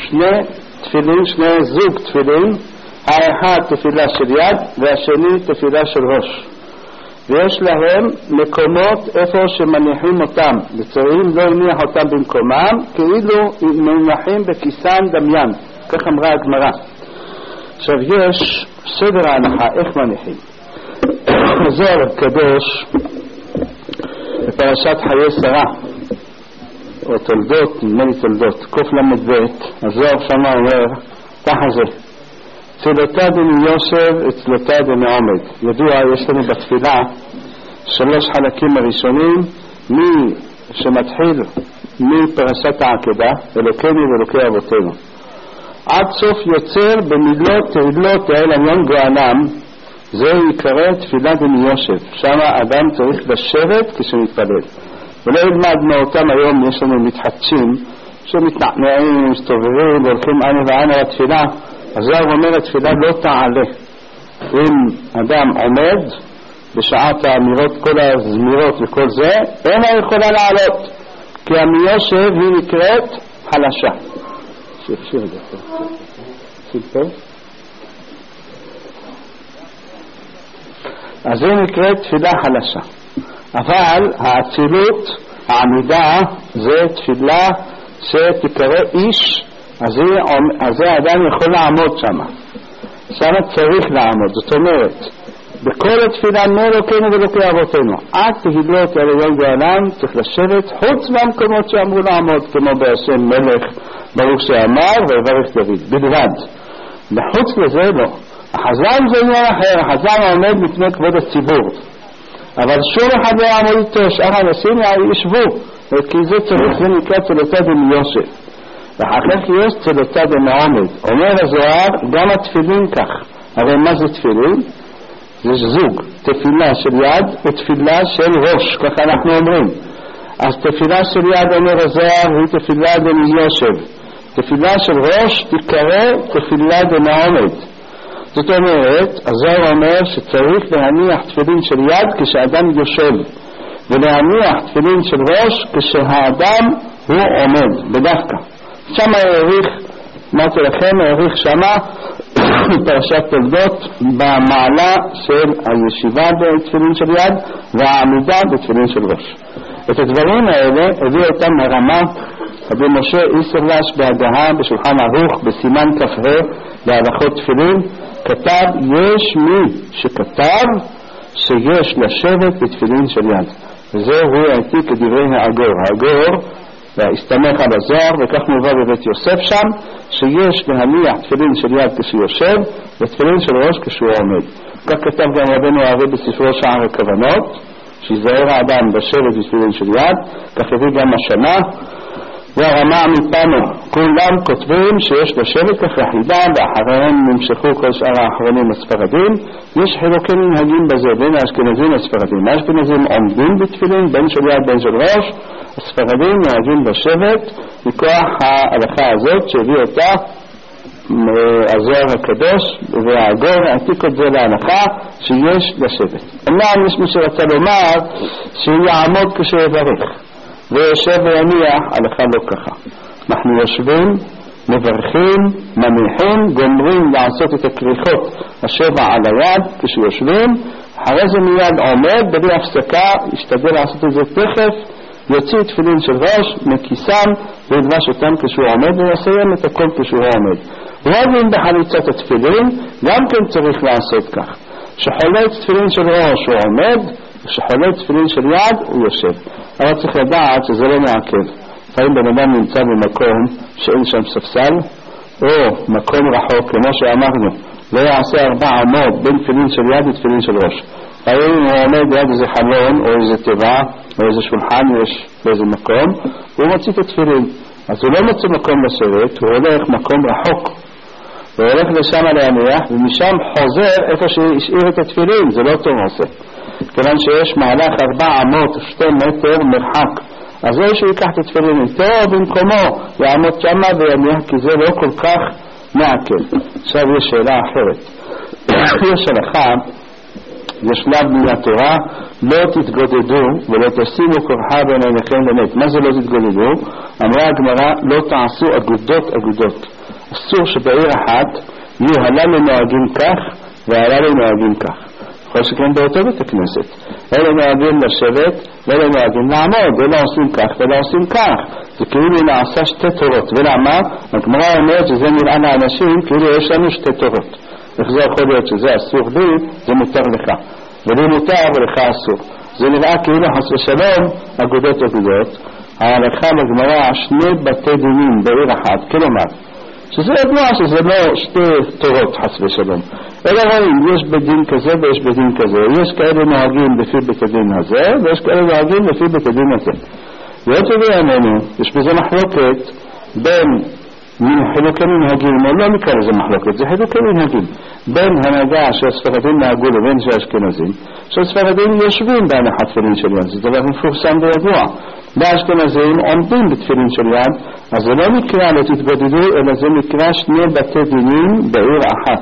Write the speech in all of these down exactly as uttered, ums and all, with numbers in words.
שני תפילין, שני זוג תפילין, האחד תפילה של יד והשני תפילה של ראש, ויש להם מקומות איפה שמניחים אותם, וצריכים לא להניח אותם במקומם, כאילו מונחים בכיסן דמיין, כך אמרה הגמרא. עכשיו יש סדר ההנחה איך מניחים. הזוהר הקדוש בפרשת חיי שרה או תולדות, נדמה לי תולדות, קוף למד בית, הזוהר שמה אומר ככה זה: תפילתה דמיושב אצלתה דמעומד. ידוע, יש לנו בתפילה שלוש חלקים הראשונים, מי שמתחיל מפרשת העקדה, אלוקינו ואלוקי אבותינו, עד סוף יוצר במילות תהילות האל עליון גואלם, זה יקרא תפילה דמיושב. שם האדם צריך לשבת כשמתפלל, ולא ילמד מאותם היום יש לנו מתחדשים שמתנענעים, מסתובבים והולכים אנה ואנה לתפילה. הזוהר אומר התפילה לא תעלה. אם אדם עומד בשעת האמירות, כל הזמירות וכל זה, אינה יכולה לעלות, כי המיושב היא נקראת חלשה. שפשיר את זה פה. אז היא נקראת תפילה חלשה. אבל האצילות, העמידה, זה תפילה שתקרא איש, אז זה האדם יכול לעמוד שם. שם צריך לעמוד. זאת אומרת, בכל התפילה מאלוקינו ואלוקי אבותינו עד תהילות על עליון גואלם צריך לשבת, חוץ מהמקומות שאמרו לעמוד, כמו בהשם מלך ברוך שאמר ויברך דוד בלבד. בחוץ לזה לא. החזן זה עניין אחר, החזן עומד לפני כבוד הציבור, אבל שום אחד לא יעמוד איתו, שאר האנשים ישבו, כי זה צריך, זה נקרא תפילתה דמיושב. ואחר כך יש תפילתה דמעומד. אומר הזוהר, גם התפילין כך. הרי מה זה תפילין? זה זוג, תפילה של יד ותפילה של ראש, ככה אנחנו אומרים. אז תפילה של יד, אומר הזוהר, היא תפילה דמיושב. תפילה של ראש תקרא תפילה דמעומד. זאת אומרת, הזוהר אומר שצריך להניח תפילין של יד כשאדם יושב, ולהניח תפילין של ראש כשהאדם הוא עומד, בדווקא. שמה העריך, אמרתי לכם, העריך שמה פרשת תולדות במעלה של הישיבה בתפילין של יד והעמידה בתפילין של ראש. את הדברים האלה הביא אותם הרמה רבי משה איסרלש בהגהה בשולחן ערוך בסימן כ"ה בהלכות תפילין, כתב יש מי שכתב שיש לשבת בתפילין של יד, וזה הוא העתיק כדברי האגור. האגור והסתמך על הזוהר, וכך מובא בבית יוסף שם, שיש להניח תפילין של יד כשיושב ותפילין של ראש כשהוא עומד. כך כתב גם רבנו הארי בספרו שער הכוונות, שיזהר האדם בשבת בתפילין של יד. כך הביא גם השנה והרמה מפנו, כולם כותבים שיש לשבת כך יחידה, ואחריהם נמשכו כל שאר האחרונים הספרדים. יש חילוקי מנהגים בזה בין האשכנזים הספרדים. האשכנזים עומדים בתפילין בין של יד בין של ראש, הספרדים נוהגים בשבת מכוח ההלכה הזאת שהביא אותה הזוהר הקדוש, והאגור העתיק את זה להלכה שיש לשבת. אמנם יש מי שרצה לומר שהוא יעמוד כשהוא יברך ויושב ויניח, הלכה לא ככה. אנחנו יושבים, מברכים, מניחים, גומרים לעשות את הכריכות השבע על היד כשיושבים, אחרי זה מיד עומד בלי הפסקה, ישתדל לעשות את זה תכף, יוציא תפילין של ראש מכיסם וילבש אותם כשהוא עומד, ויסיים את הכל כשהוא עומד. רבים בחליצת התפילין גם כן צריך לעשות כך, שחולץ תפילין של ראש הוא עומד, ושחולץ תפילין של יד הוא יושב. אבל צריך לדעת שזה לא מעכב. לפעמים בן אדם נמצא במקום שאין שם ספסל או מקום רחוק, כמו שאמרנו, לא יעשה ארבע אמות בין תפילין של יד ותפילין של ראש. לפעמים הוא עומד ליד איזה חלון או איזה טבע או איזה שולחן יש באיזה מקום, הוא מוציא את התפילין, אז הוא לא מוצא מקום לשבת, הוא הולך מקום רחוק, הוא הולך לשם להניח, ומשם חוזר איפה שהשאיר את התפילין. זה לא טוב עושה, כיוון שיש מהלך ארבע אמות שתי מטר מרחק, אז זה שהוא ייקח את התפילין איתו במקומו יעמוד שמה ויניח, כי זה לא כל כך מעכב. עכשיו יש שאלה אחרת. יש הלכה, יש שלב מן התורה, לא תתגודדו ולא תשימו כורחה בין עיניכם למת. מה זה לא תתגודדו? אמרה הגמרא, לא תעשו אגודות אגודות. אסור שבעיר אחת יהיו הללו נוהגים כך והללו נוהגים כך. יכול שכן באותו בית הכנסת. אלה נוהגים לשבת ואלה נוהגים לעמוד, אלה עושים כך ואלה עושים כך. זה כאילו נעשה שתי תורות. ולמה? הגמרא אומרת שזה נראה לאנשים כאילו יש לנו שתי תורות. איך זה יכול להיות שזה אסור לי, זה מותר לך. ולי מותר ולך אסור. זה נראה כאילו חס ושלום אגודות אגודות. ההלכה בגמרא שני בתי דינים בעיר אחת, כלומר שזה ידוע שזה לא שתי תורות חס ושלום, אלא רואים יש בדין כזה ויש בדין כזה, יש כאלה נוהגים לפי בית הדין הזה ויש כאלה נוהגים לפי בית הדין הזה. ועוד בימינו יש בזה מחלוקת בין חילוקי מנהגים, או לא נקרא לזה מחלוקת, זה חילוקי מנהגים בין הנהגה שהספרדים נהגו לבין שהאשכנזים, שהספרדים יושבים בהנחת תפילין של יד, זה דבר מפורסם וידוע. והאשכנזים עומדים בתפילין של יד, אז זה לא נקרא לא תתגודדו, אלא זה נקרא שני בתי דינים בעיר אחת.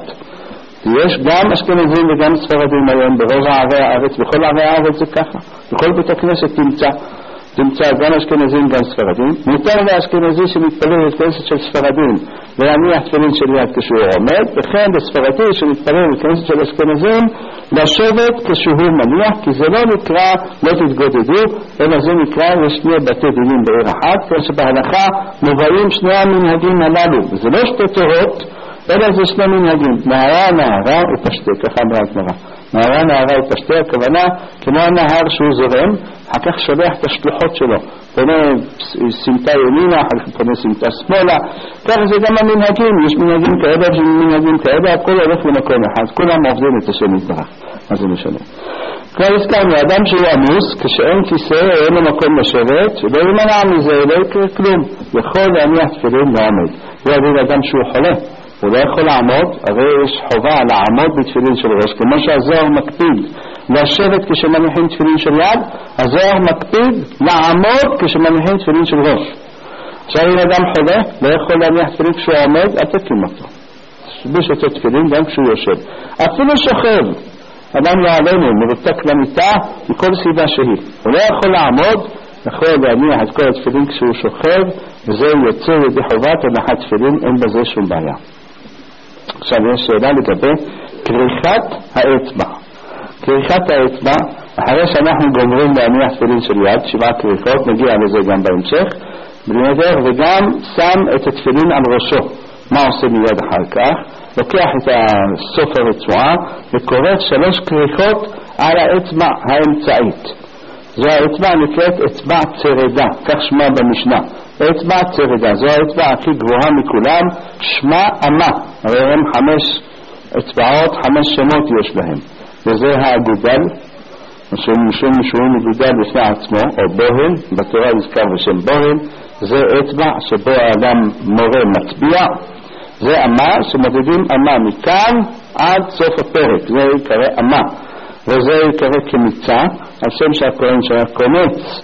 יש גם אשכנזים וגם ספרדים היום ברוב ערי הארץ, בכל ערי הארץ זה ככה, בכל בית הכנסת תמצא תמצא גם אשכנזים גם ספרדים. מותר לאשכנזי שמתפלל בכנסת של ספרדים להניח תפילין של יד כשהוא עומד, וכן לספרדי שמתפלל בכנסת של אשכנזים לשבת כשהוא מניח, כי זה לא נקרא לא תתגודדו, אלא זה נקרא לשני בתי דינים בעיר אחת, כמו שבהלכה מובאים שני המנהגים הללו, וזה לא שתי תורות אלא זה שני מנהגים, נערה נערה ופשטה, ככה אמרה הגמרא. נערה נערה ופשטה, הכוונה כמו הנהר שהוא זורם, אחר כך שולח את השלוחות שלו, פונה סמטה ימינה, אחר כך פונה סמטה שמאלה, ככה זה גם המנהגים, יש מנהגים כאלה ומנהגים כאלה, הכל הולך למקום אחד, כולם עובדים את השם יתברך, מה זה משנה? כבר הזכרנו, אדם שהוא עמוס, כשאין כיסא, אין לו מקום לשבת, שלא ימנע מזה, לא יקרה כלום, יכול להניח תפילין לעמוד. זה עבור אדם שהוא חולה, הוא לא יכול לעמוד, הרי יש חובה לעמוד בתפילין של ראש, כמו שהזוהר מקפיד לשבת כשמניחים תפילין של יד, הזוהר מקפיד לעמוד כשמניחים תפילין של ראש. עכשיו אם אדם חולה, לא יכול להניח תפילין כשהוא עומד, אל תקים אותו. שביש אותו תפילין גם כשהוא יושב. אפילו שוכב, אדם יעלנו, מרותק למיטה, מכל סיבה שהיא. הוא לא יכול לעמוד, יכול להניח את כל התפילין כשהוא שוכב, וזה יוצא ידי חובת הנחת תפילין, אין בזה שום בעיה. עכשיו יש שאלה לגבי כריכת האצבע. כריכת האצבע, אחרי שאנחנו גומרים להניח תפילין של יד, שבעה כריכות, נגיע לזה גם בהמשך, וגם שם את התפילין על ראשו. מה עושה מיד אחר כך? לוקח את סוף הרצועה וכורך שלוש כריכות על האצבע האמצעית. זו האצבע נקראת אצבע צרדה, כך שמה במשנה. אצבע צרדה, זו האצבע הכי גבוהה מכולם, שמה אמה. הרי הם חמש אצבעות, חמש שמות יש להם. וזה האגודל, משום שהוא מגודל בפני עצמו, או בוהל, בתורה נזכר בשם בוהל. זה אצבע שבו האדם מורה מצביע. זה אמה שמודדים אמה מכאן עד סוף הפרק, זה יקרא אמה. וזה יקרא כמיצה, על שם שהכהן שהיה קומץ,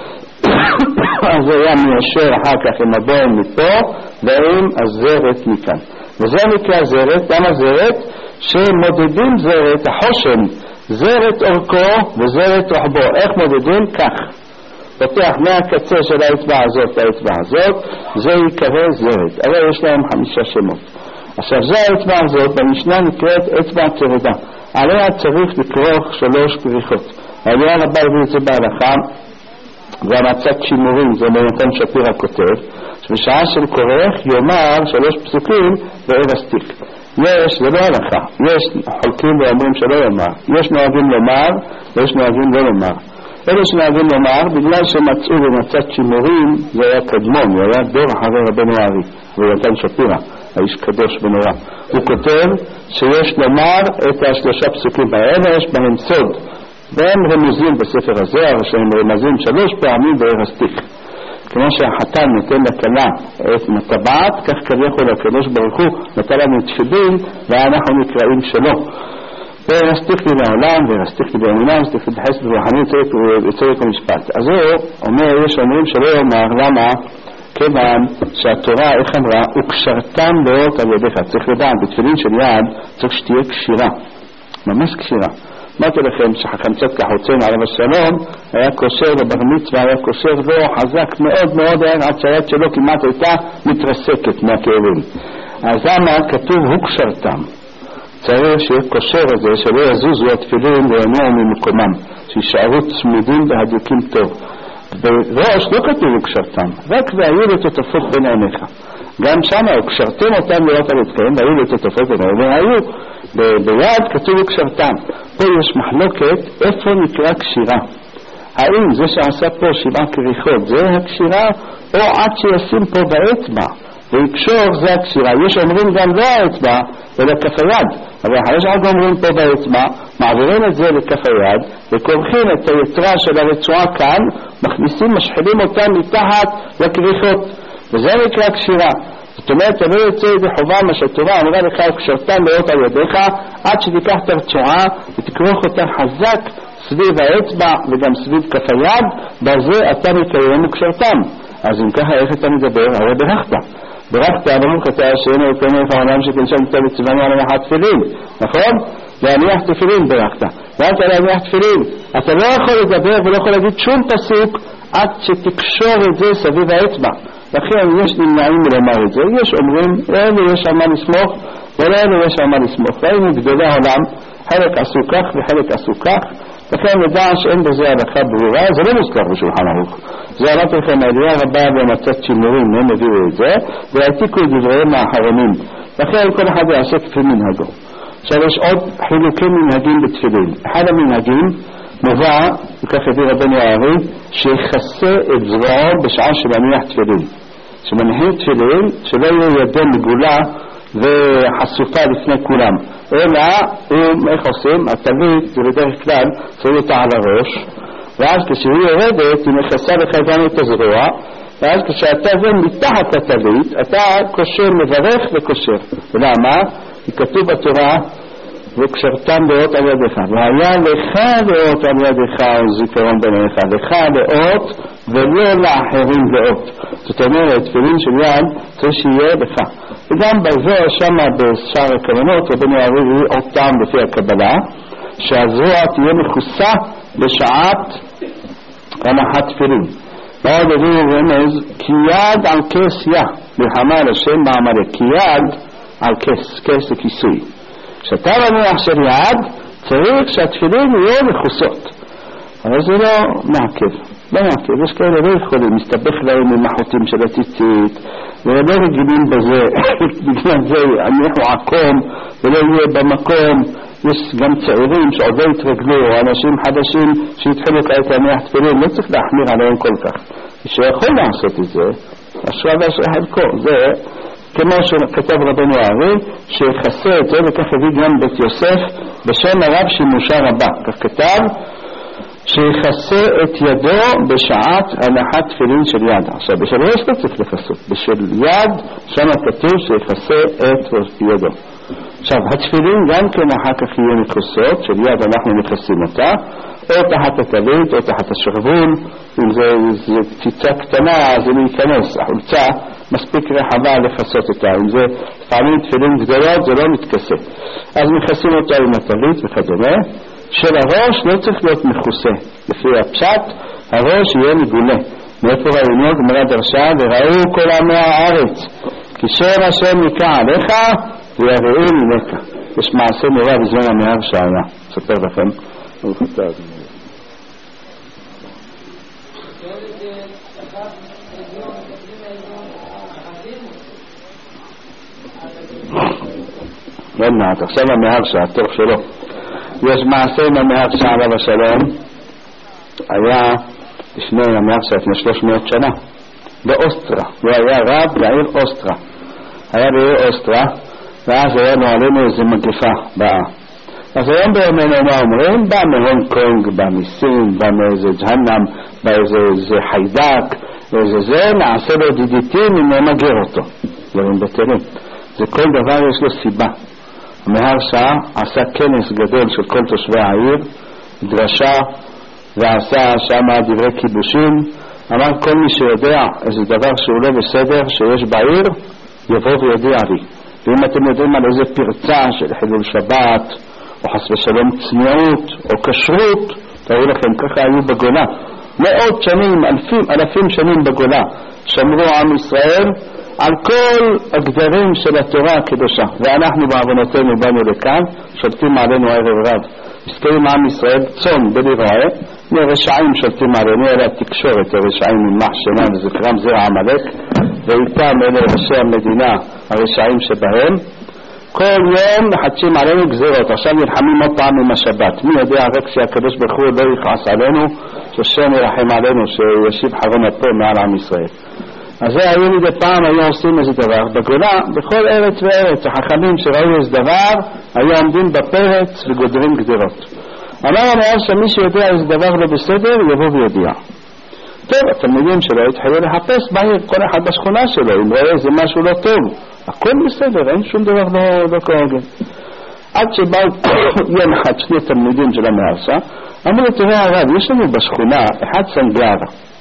אז זה היה מיישר אחר כך עם הבוהל מפה ועם הזרת מכאן. וזה נקרא זרת, למה זרת? שמודדים זרת, החושן, זרת אורכו וזרת רוחבו. איך מודדים? כך. פותח מהקצה של האצבע הזאת לאצבע הזאת, זה יקרא זרת. הרי יש להם חמישה שמות. עכשיו זה האצבע הזאת, במשנה נקראת אצבע צרדה. עליה צריך לכרוך שלוש כריכות. עליה רבה הביא את זה בהלכה, והמצאת שימורים, זה מנתן שפירא כותב, שבשעה של כורך יאמר שלוש פסוקים וארסטיק. יש, זה לא הלכה, יש חולקים ואומרים שלא יאמר, יש נוהגים לומר ויש נוהגים לא לומר. אלה שנוהגים לומר, בגלל שמצאו במצאת שימורים, זה היה קדמון, הוא היה דור אחרי רבנו ארי, ונתן שפירא, האיש קדוש ונורא. הוא כותב שיש לומר את השלושה פסוקים האלה, יש בהם סוד, והם רמוזים בספר הזוהר, שהם רמזים שלוש פעמים בארסטיק. כמו שהחתן נותן לכלה את מטבעת, כך כביכול הקדוש ברוך הוא נתן לנו תפילין, ואנחנו נקראים שלו. וארסטיק לי לעולם, וארסטיק לי באמונה, וארסטיק לי בחסד ורוחני, יצא את המשפט. אז הוא אומר, יש אומרים שלא יאמר, למה? כיוון שהתורה, איך אמרה, וקשרתם לאות על ידיך. צריך לדעת, בתפילין של יד צריך שתהיה קשירה, ממש קשירה. אמרתי לכם שחכמצות כחוצן עליו השלום היה קושר בבר מצווה, היה קושר בו חזק מאוד מאוד, היה עד שהיד שלו כמעט הייתה מתרסקת מהכאבים. אז למה כתוב הוקשרתם? צריך שיהיה קושר הזה, שלא יזוזו התפילין וינועו ממקומם, שישארו צמודים והדוקים טוב. בראש לא כתוב הוקשרתם, רק והיו לטוטפות בין עיניך. גם שם הוקשרתם אותם לראות על ידכם, והיו לטוטפות בין עיניך, והיו ביד כתוב הוקשרתם. פה יש מחלוקת איפה נקרא קשירה. האם זה שעשה פה שבעה כריכות זה הקשירה, או עד שישים פה באצבע ויקשור זה הקשירה. יש אומרים גם לא האצבע אלא כף היד, אבל יש עוד אומרים פה באצבע, מעבירים את זה לכף היד וקורחים את היתרה של הרצועה כאן, מכניסים, משחילים אותה מתחת לכריכות, וזה נקרא קשירה. זאת אומרת, אתה לא יוצא ידי חובה מה שהתורה אמרה לך וקשרתם לראות על ידיך, עד שתיקח את הרצועה ותקרוך אותה חזק סביב האצבע וגם סביב כף היד, בזה אתה מקיים וקשרתם. אז אם ככה איך אתה מדבר? הרי ברכת ברכת, ברוך אתה שאין אלוקינו מלך העולם שכנשם כתב ציוונו על הניחת תפילין, נכון? להניח תפילין ברכת, ואתה להניח תפילין, אתה לא יכול לדבר ולא יכול להגיד שום פסוק עד שתקשור את זה סביב האצבע. לכן יש נמנעים מלומר את זה, יש אומרים אלו יש על מה לסמוך ולאלו יש על מה לסמוך, ראינו גדולי העולם חלק עשו כך וחלק עשו כך, לכן נדע שאין בזה הלכה ברורה, זה לא מוזכר בשולחן ערוך. זה אמרתי לכם, העלייה רבה במצאת שימורים, הם הביאו את זה, והעתיקו את דבריהם האחרונים. לכן כל אחד יעשה כפי מנהגו. עכשיו יש עוד חילוקי מנהגים בתפילין. אחד המנהגים מובא, וכך הביא רבנו הארי, שיחסה את זרועו בשעה שמניח תפילין. שמניחים תפילין, שלא יהיה ידו מגולה וחשופה לפני כולם. אלא, איך עושים? הטלית, בדרך כלל, שמים אותה על הראש, ואז כשהיא יורדת, היא מכסה לך גם את הזרוע, ואז כשאתה זה מתחת הטלית, אתה קושר, מברך וקושר. ולמה? כי כתוב בתורה, וקשרתם לאות על ידיך, והיה לך לאות על ידיך זיכרון ביניך, לך לאות ולא לאחרים לאות. זאת אומרת, תפילין של יד צריך שיהיה לך. וגם בזה שמה בשאר הכוונות רבנו הארי אותם לפי הקבלה, שהזרוע תהיה מכוסה בשעת הנחת תפילין. ועוד הביאו רמז, כי יד על כס יה, מלחמה על השם בעמלק, כי יד על כס, כס זה כיסוי. כשאתה מניח של יד, צריך שהתפילין יהיו מכוסות. אבל זה לא מעכב, לא מעכב. יש כאלה לא יכולים, מסתבך להם עם החוטים של הציצית, ולא רגילים בזה, בגלל זה הניחו עקום ולא יהיה במקום. יש גם צעירים שעוד לא התרגלו, או אנשים חדשים שהתחילו כעת להניח תפילין, לא צריך להחמיר עליהם כל כך. שיכול לעשות את זה, השרבה של חלקו, זה כמו שכתב רבנו הארי, שיחסה את זה, וכך הביא גם בית יוסף, בשם הרב שימושה רבה. כך כתב, שיחסה את ידו בשעת הנחת תפילין של יד. עכשיו, בשל ראש לא צריך לחסות, בשל יד, שם כתוב שיחסה את ידו. עכשיו, התפילין גם כן אחר כך יהיו מכוסות, של יד אנחנו מכסים אותה, או תחת הטלית, או תחת השרבול, אם זה, זה ציצה קטנה, אז זה להיכנס, החולצה מספיק רחבה לחסות אותה, אם זה פעמים תפילין גדולות, זה לא מתכסה. אז מכסים אותה עם הטלית וכדומה, של הראש לא צריך להיות מכוסה, לפי הפשט, הראש יהיה מגולה. מאיפה ראינו, גמרא דרשה, וראו כל עמי הארץ, כי שם השם נקרא עליך, ויראו ממך. יש מעשה נורא בזמן המהר שהיה. אספר לכם. ברוך אתה אדוני. לא מעט, עכשיו המהר שהיה, תוך שלו. יש מעשה עם המהר שהיה עליו השלום, היה לפני המהר שהיה לפני שלוש מאות שנה, באוסטרה. הוא היה רב בעיר אוסטרה. היה בעיר אוסטרה, ואז היינו עלינו איזו מגפה באה. אז היום בימינו מה אומרים? בא מהונג קונג, בא מסין, בא מאיזה ג'הנם, בא איזה חיידק, איזה זה, נעשה לו דידיטים אם נמגר אותו. דברים בטלים. זה כל דבר יש לו סיבה. המהר שעה עשה כנס גדול של כל תושבי העיר, דרשה, ועשה שם דברי כיבושים. אמר כל מי שיודע איזה דבר שהוא לא בסדר שיש בעיר, יבוא ויודע לי. ואם אתם יודעים על איזה פרצה של חילול שבת, או חס ושלום צניעות, או כשרות, תראו לכם, ככה היו בגולה. מאות שנים, אלפים, אלפים שנים בגולה, שמרו עם ישראל על כל הגדרים של התורה הקדושה, ואנחנו בעוונותינו באנו לכאן, שולטים עלינו ערב רב. מסתכלים עם ישראל צאן בלי רועה, הרשעים שולטים עלינו, אלה התקשורת, הרשעים ממח שנה וזכרם זרע עמלק, ואיתם אלה ראשי המדינה, הרשעים שבהם. כל יום מחדשים עלינו גזירות. עכשיו נלחמים עוד פעם עם השבת. מי יודע רק שהקדוש ברוך הוא לא יכעס עלינו, שהשם ירחם עלינו, שישיב חרון אפו מעל עם ישראל. אז זה היו מדי פעם, היו עושים איזה דבר בגולה, בכל ארץ וארץ החכמים שראו איזה דבר היו עומדים בפרץ וגודרים גדרות. אמר המאר שמי שיודע איזה דבר לא בסדר יבוא ויודיע. טוב, התלמידים שלו התחילו לחפש בעיר, כל אחד בשכונה שלו, אם רואה איזה משהו לא טוב, הכל בסדר, אין שום דבר לא, לא כהוגן. עד שבאו יום אחד שני תלמידים של המארשה, אמרו לו, תראה הרב, יש לנו בשכונה אחד סנגר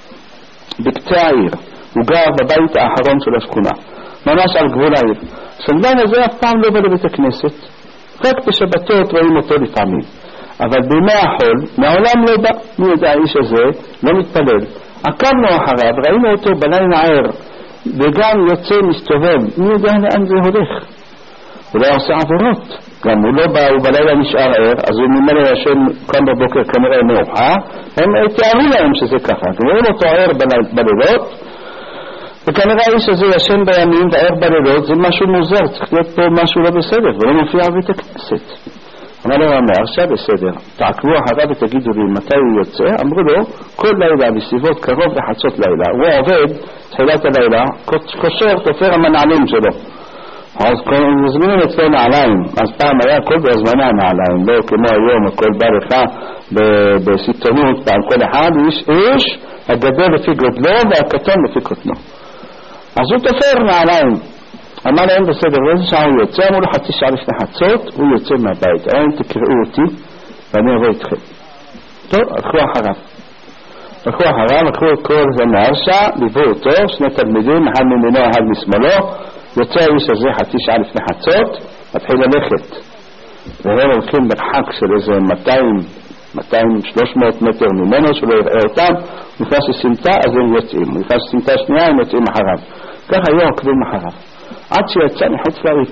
בקצה העיר, הוא גר בבית האחרון של השכונה, ממש על גבול העיר. הסנגר הזה אף פעם לא בא לבית הכנסת, רק בשבתות רואים אותו לפעמים, אבל בימי החול מעולם לא בא. מי יודע, האיש הזה לא מתפלל. עקבנו אחריו, ראינו אותו בלילה ער, וגם יוצא מסתובב, מי יודע לאן זה הולך? הוא לא עושה עבירות, גם הוא לא בא, הוא בלילה נשאר ער, אז הוא ממילא ישן כאן בבוקר כנראה מאוחר, הם תיארו להם שזה ככה, רואים אותו ער בלילות, וכנראה האיש הזה ישן בימים וער בלילות, זה משהו מוזר, צריך להיות פה משהו לא בסדר, ולא מופיע בבית הכנסת. אמר לו המארשה, בסדר, תעקבו אחריו ותגידו לי מתי הוא יוצא. אמרו לו, כל לילה בסביבות קרוב לחצות לילה הוא עובד תחילת הלילה, קושר תופר המנעלים שלו, אז מזמינים אצלו נעליים. אז פעם היה כל בהזמנה נעליים, לא כמו היום הכל בא לך בסיטונות, פעם כל אחד איש איש הגדול לפי גודלו והקטון לפי קוטנו, אז הוא תופר נעליים. אמר להם בסדר, באיזה שעה הוא יוצא? אמרו לו חצי שעה לפני חצות הוא יוצא מהבית. היום תקראו אותי ואני אבוא איתכם. טוב, הלכו אחריו הלכו אחריו, הלכו את כל זה מהרשה, ליוו אותו, שני תלמידים, אחד ממינו, אחד משמאלו. יוצא האיש הזה חצי שעה לפני חצות, מתחיל ללכת, והם הולכים מרחק של איזה מאתיים, מאתיים, שלוש מאות מטר ממנו שלא יראה אותם. הוא נכנס לסמטה, אז הם יוצאים, הוא נכנס לסמטה השנייה, הם יוצאים אחריו. ככה היו עוקבים אחריו עד שיצא מחוץ לעיר.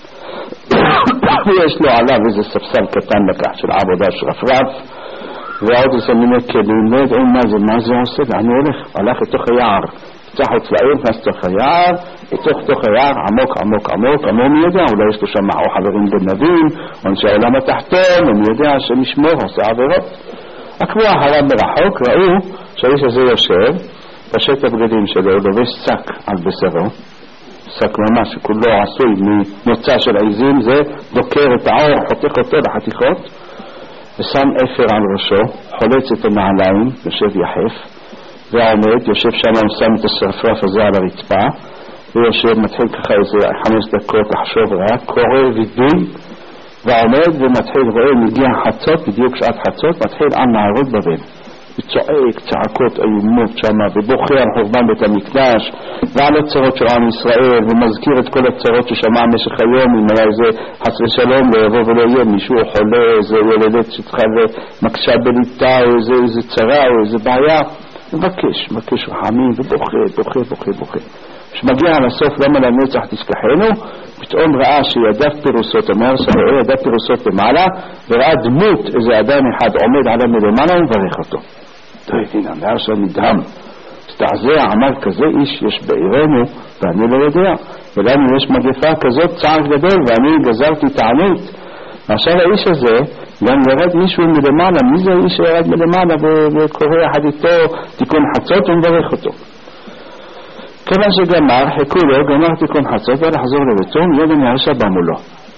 ויש לו עליו איזה ספסל קטן לקח של עבודה שרפרף, ועוד איזה מיני כלים, לא יודעים מה זה, מה זה עושה, ואני הולך, הלך לתוך היער, יצא חוץ לעיר, נכנס לתוך היער, לתוך תוך היער, עמוק עמוק עמוק, עמוק מי יודע, אולי יש לו שם או חברים גנבים, או אנשי העולם התחתון, ומי יודע שמשמור, עושה עבירות. עקבו אחריו מרחוק, ראו שהאיש הזה יושב, פשט הבגדים שלו, לובש שק על בשרו, שק ממש כולו עשוי ממוצא של עיזים, זה דוקר את העור, חותך אותו לחתיכות, ושם אפר על ראשו, חולץ את הנעליים, יושב יחף, ועומד, יושב שם, שם את השרפרף הזה על הרצפה, ויושב, מתחיל ככה איזה חמש דקות לחשוב רק, קורא וידוי, ועומד ומתחיל, רואה, מגיע חצות, בדיוק שעת חצות, מתחיל על נערות בבל. וצועק צעקות איומות שם, ובוכה על חורבן בית המקדש ועל הצרות של עם ישראל, ומזכיר את כל הצרות ששמע במשך היום, אם היה איזה חס ושלום לא יבוא ולא יהיה מישהו חולה, איזה ילדת שצריכה ומקשה בליטה, או איזה, איזה צרה או איזה בעיה, מבקש, מבקש רחמים, ובוכה, בוכה, בוכה, בוכה. כשמגיע לסוף למה לנצח תשכחנו, פתאום ראה שידף פירוסות, אומר שרואה ידף פירוסות למעלה, וראה דמות איזה אדם אחד עומד עליו מלמעלה ומברך אותו. לא הבין, אמר שנדהם, סתעזע, אמר כזה איש יש בעירנו ואני לא יודע, ולנו יש מגפה כזאת צער גדול ואני גזרתי תענית. עכשיו האיש הזה גם ירד מישהו מלמעלה, מי זה האיש שירד מלמעלה וקורא יחד איתו תיקון חצות ומברך אותו. כיוון שגמר, חיכו לו, גמר תיקון חצות ולחזור לביתו, מיד המארשה בא מולו.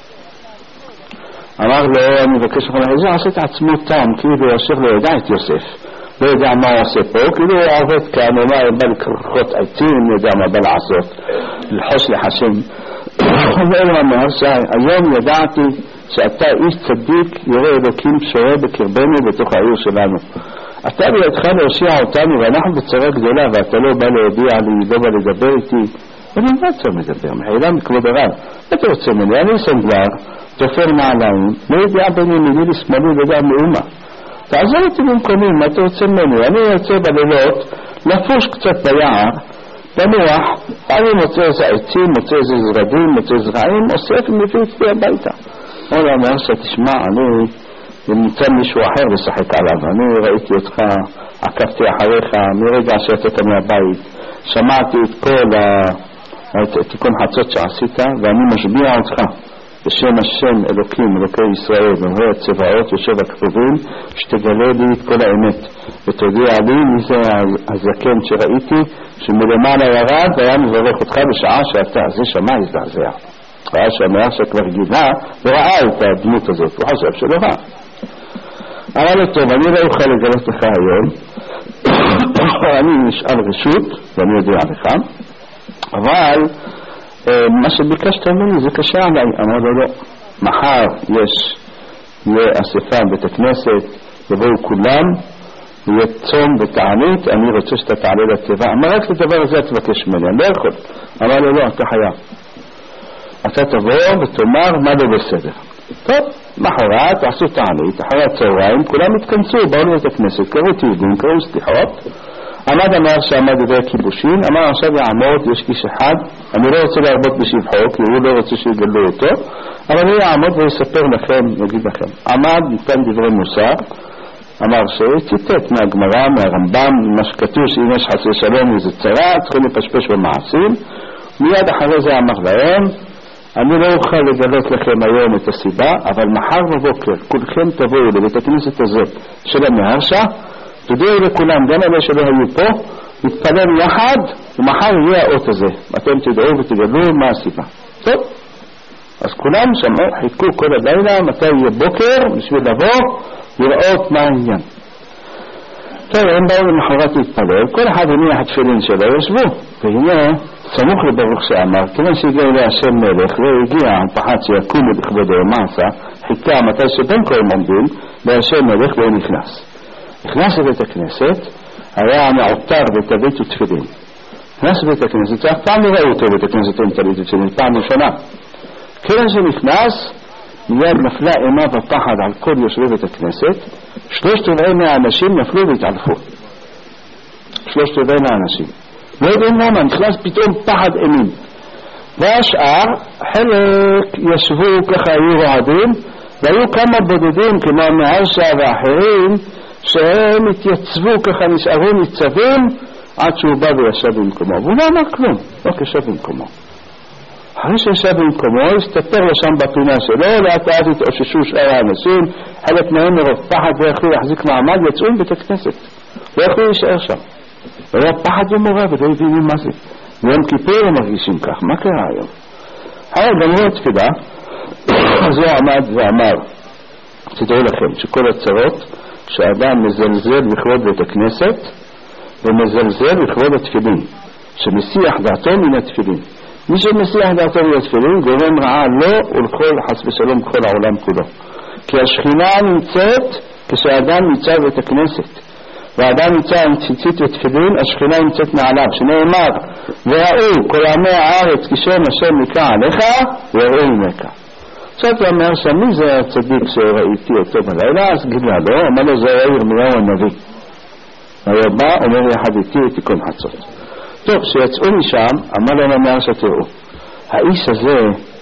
אמר לו, אני מבקש לך, זה עושה את עצמו תם, כאילו יושב לא ידע את יוסף, לא יודע מה הוא עושה פה, כאילו הוא עובד כאן, הוא בא לקרחות עצים, יודע מה בא לעשות, ללחוש לחשם. אומר לו המארשה, היום ידעתי שאתה איש צדיק, יראה אלוקים שורה בקרבנו בתוך העיר שלנו. אתה בידך להושיע אותנו ואנחנו בצרה גדולה ואתה לא בא להודיע לי, לא בא לדבר איתי. אני לא רוצה מדבר, מחילה מכבוד הרב. אתה רוצה ממני, אני סנגלר, תופר נעליים, לא יודע בין ימיני לשמאלי, לא יודע מאומה. תעזור אותי במקומים, מה אתה רוצה ממני? אני רוצה בלילות לפוש קצת ביער, לנוח, אני מוצא איזה עצים, מוצא איזה זרדים, מוצא זרעים, אוסף ומביא אצלי הביתה. הוא אומר שתשמע, אני נמצא מישהו אחר לשחק עליו, אני ראיתי אותך, עקבתי אחריך מרגע שיצאת מהבית, שמעתי את כל התיקון חצות שעשית, ואני משביע אותך בשם השם אלוקים, אלוקי ישראל, אלוהי הצבאות ושבע כתובים, שתגלה לי את כל האמת ותודיע לי מי זה הזקן שראיתי שמלמעלה ירד והיה מברך אותך בשעה שאתה. זה שמע הזדעזע, ראה שהמאה שכבר גילה וראה את הדמות הזאת, הוא חושב שלא ראה. אמר לו, טוב, אני לא אוכל לגלות לך היום, אני נשאל רשות ואני יודע לך, אבל מה שביקשת ממני זה קשה עליי. אמר לו, לא, מחר יש יהיה אספה בבית הכנסת, יבואו כולם, יהיה צום ותענית, אני רוצה שאתה תעלה לטבע. אמר, רק לדבר הזה תבקש ממני, אני לא יכול. אמר לו, לא, אתה חייב, אתה תבוא ותאמר מה לא בסדר. טוב, מחרת עשו תענית, אחרי הצהריים כולם התכנסו, באו לבית הכנסת, קראו תהילים, קראו סליחות. עמד אמר שעמד דברי כיבושין, אמר עכשיו יעמוד, יש איש אחד, אני לא רוצה להרבות בשבחו, כי הוא לא רוצה שיגלו אותו, אבל הוא יעמוד ויספר לכם, יגיד לכם. עמד, ניתן דברי מוסר, אמר שציטט מהגמרא, מהרמב"ם, מה שכתוב שאם יש חסי שלום איזה צרה, צריכים לפשפש במעשים. מיד אחרי זה אמר להם, אני לא אוכל לגלות לכם היום את הסיבה, אבל מחר בבוקר כולכם תבואו לבית הכנסת הזה של המהרשה, תודיעו לכולם, גם אלה שלא היו פה, נתפלל יחד, ומחר יהיה האות הזה. אתם תדעו ותגלו מה הסיבה. טוב, אז כולם שמעו, חיכו כל הלילה, מתי יהיה בוקר, בשביל לבוא, לראות מה העניין. טוב, הם באו למחרת להתפלל, כל אחד הניח התפילין שלו, ישבו, והנה, סמוך לברוך שאמר, כיוון שהגיע אלי השם מלך, והגיע פחד שיקומו לכבודו מעשה, חיכה מתי שבין כל עומדים, והשם מלך והוא נכנס. נכנס לבית הכנסת, היה מעוטר בתווית ותפילין. נכנס לבית הכנסת, אף פעם לא ראו אותו בית הכנסת עם תווית ותפילין, פעם ראשונה. כיוון שנכנס, מיד נפלה אימה ופחד על כל יושבי בית הכנסת, שלושת רבעי מהאנשים נפלו והתעלפו. שלושת רבעי מהאנשים. לא יודעים למה, נכנס פתאום פחד אימים. והשאר, חלק ישבו ככה, היו רועדים, והיו כמה בודדים כמו המהרשה ואחרים, שהם התייצבו ככה, נשארו ניצבים עד שהוא בא וישב במקומו. והוא לא אמר כלום, רק ישב במקומו. אחרי שישב במקומו, הסתפר לו שם בפינה שלו, לאט לאט התאוששו שאר האנשים, חלק מהם מרוב פחד ויכלו להחזיק מעמד, יצאו מבית הכנסת, ויכלו להישאר שם. והיה פחד ומורה ולא הבינים מה זה. ביום כיפור הם מרגישים כך, מה קרה היום? אחרי גמרו התפילה, אז הוא עמד ואמר, תדעו לכם שכל הצרות, שאדם מזלזל בכבוד בית הכנסת ומזלזל בכבוד התפילין, שמסיח דעתו מן התפילין. מי שמסיח דעתו מן התפילין גורם רעה לו ולכל חס ושלום כל העולם כולו. כי השכינה נמצאת כשאדם נמצא בבית הכנסת, והאדם נמצא עם ציצית ותפילין, השכינה נמצאת מעליו, שנאמר וראו כל עמי הארץ כי שם השם נקרא עליך ויראו ממך. עכשיו הוא אומר שמי זה הצדיק שראיתי אותו בלילה, אז גילה לו, אמר לו זה היה ירמיהו הנביא. הוא בא, אומר יחד איתי תיקון חצות. טוב, שיצאו משם, אמר להם אומר שתראו, האיש הזה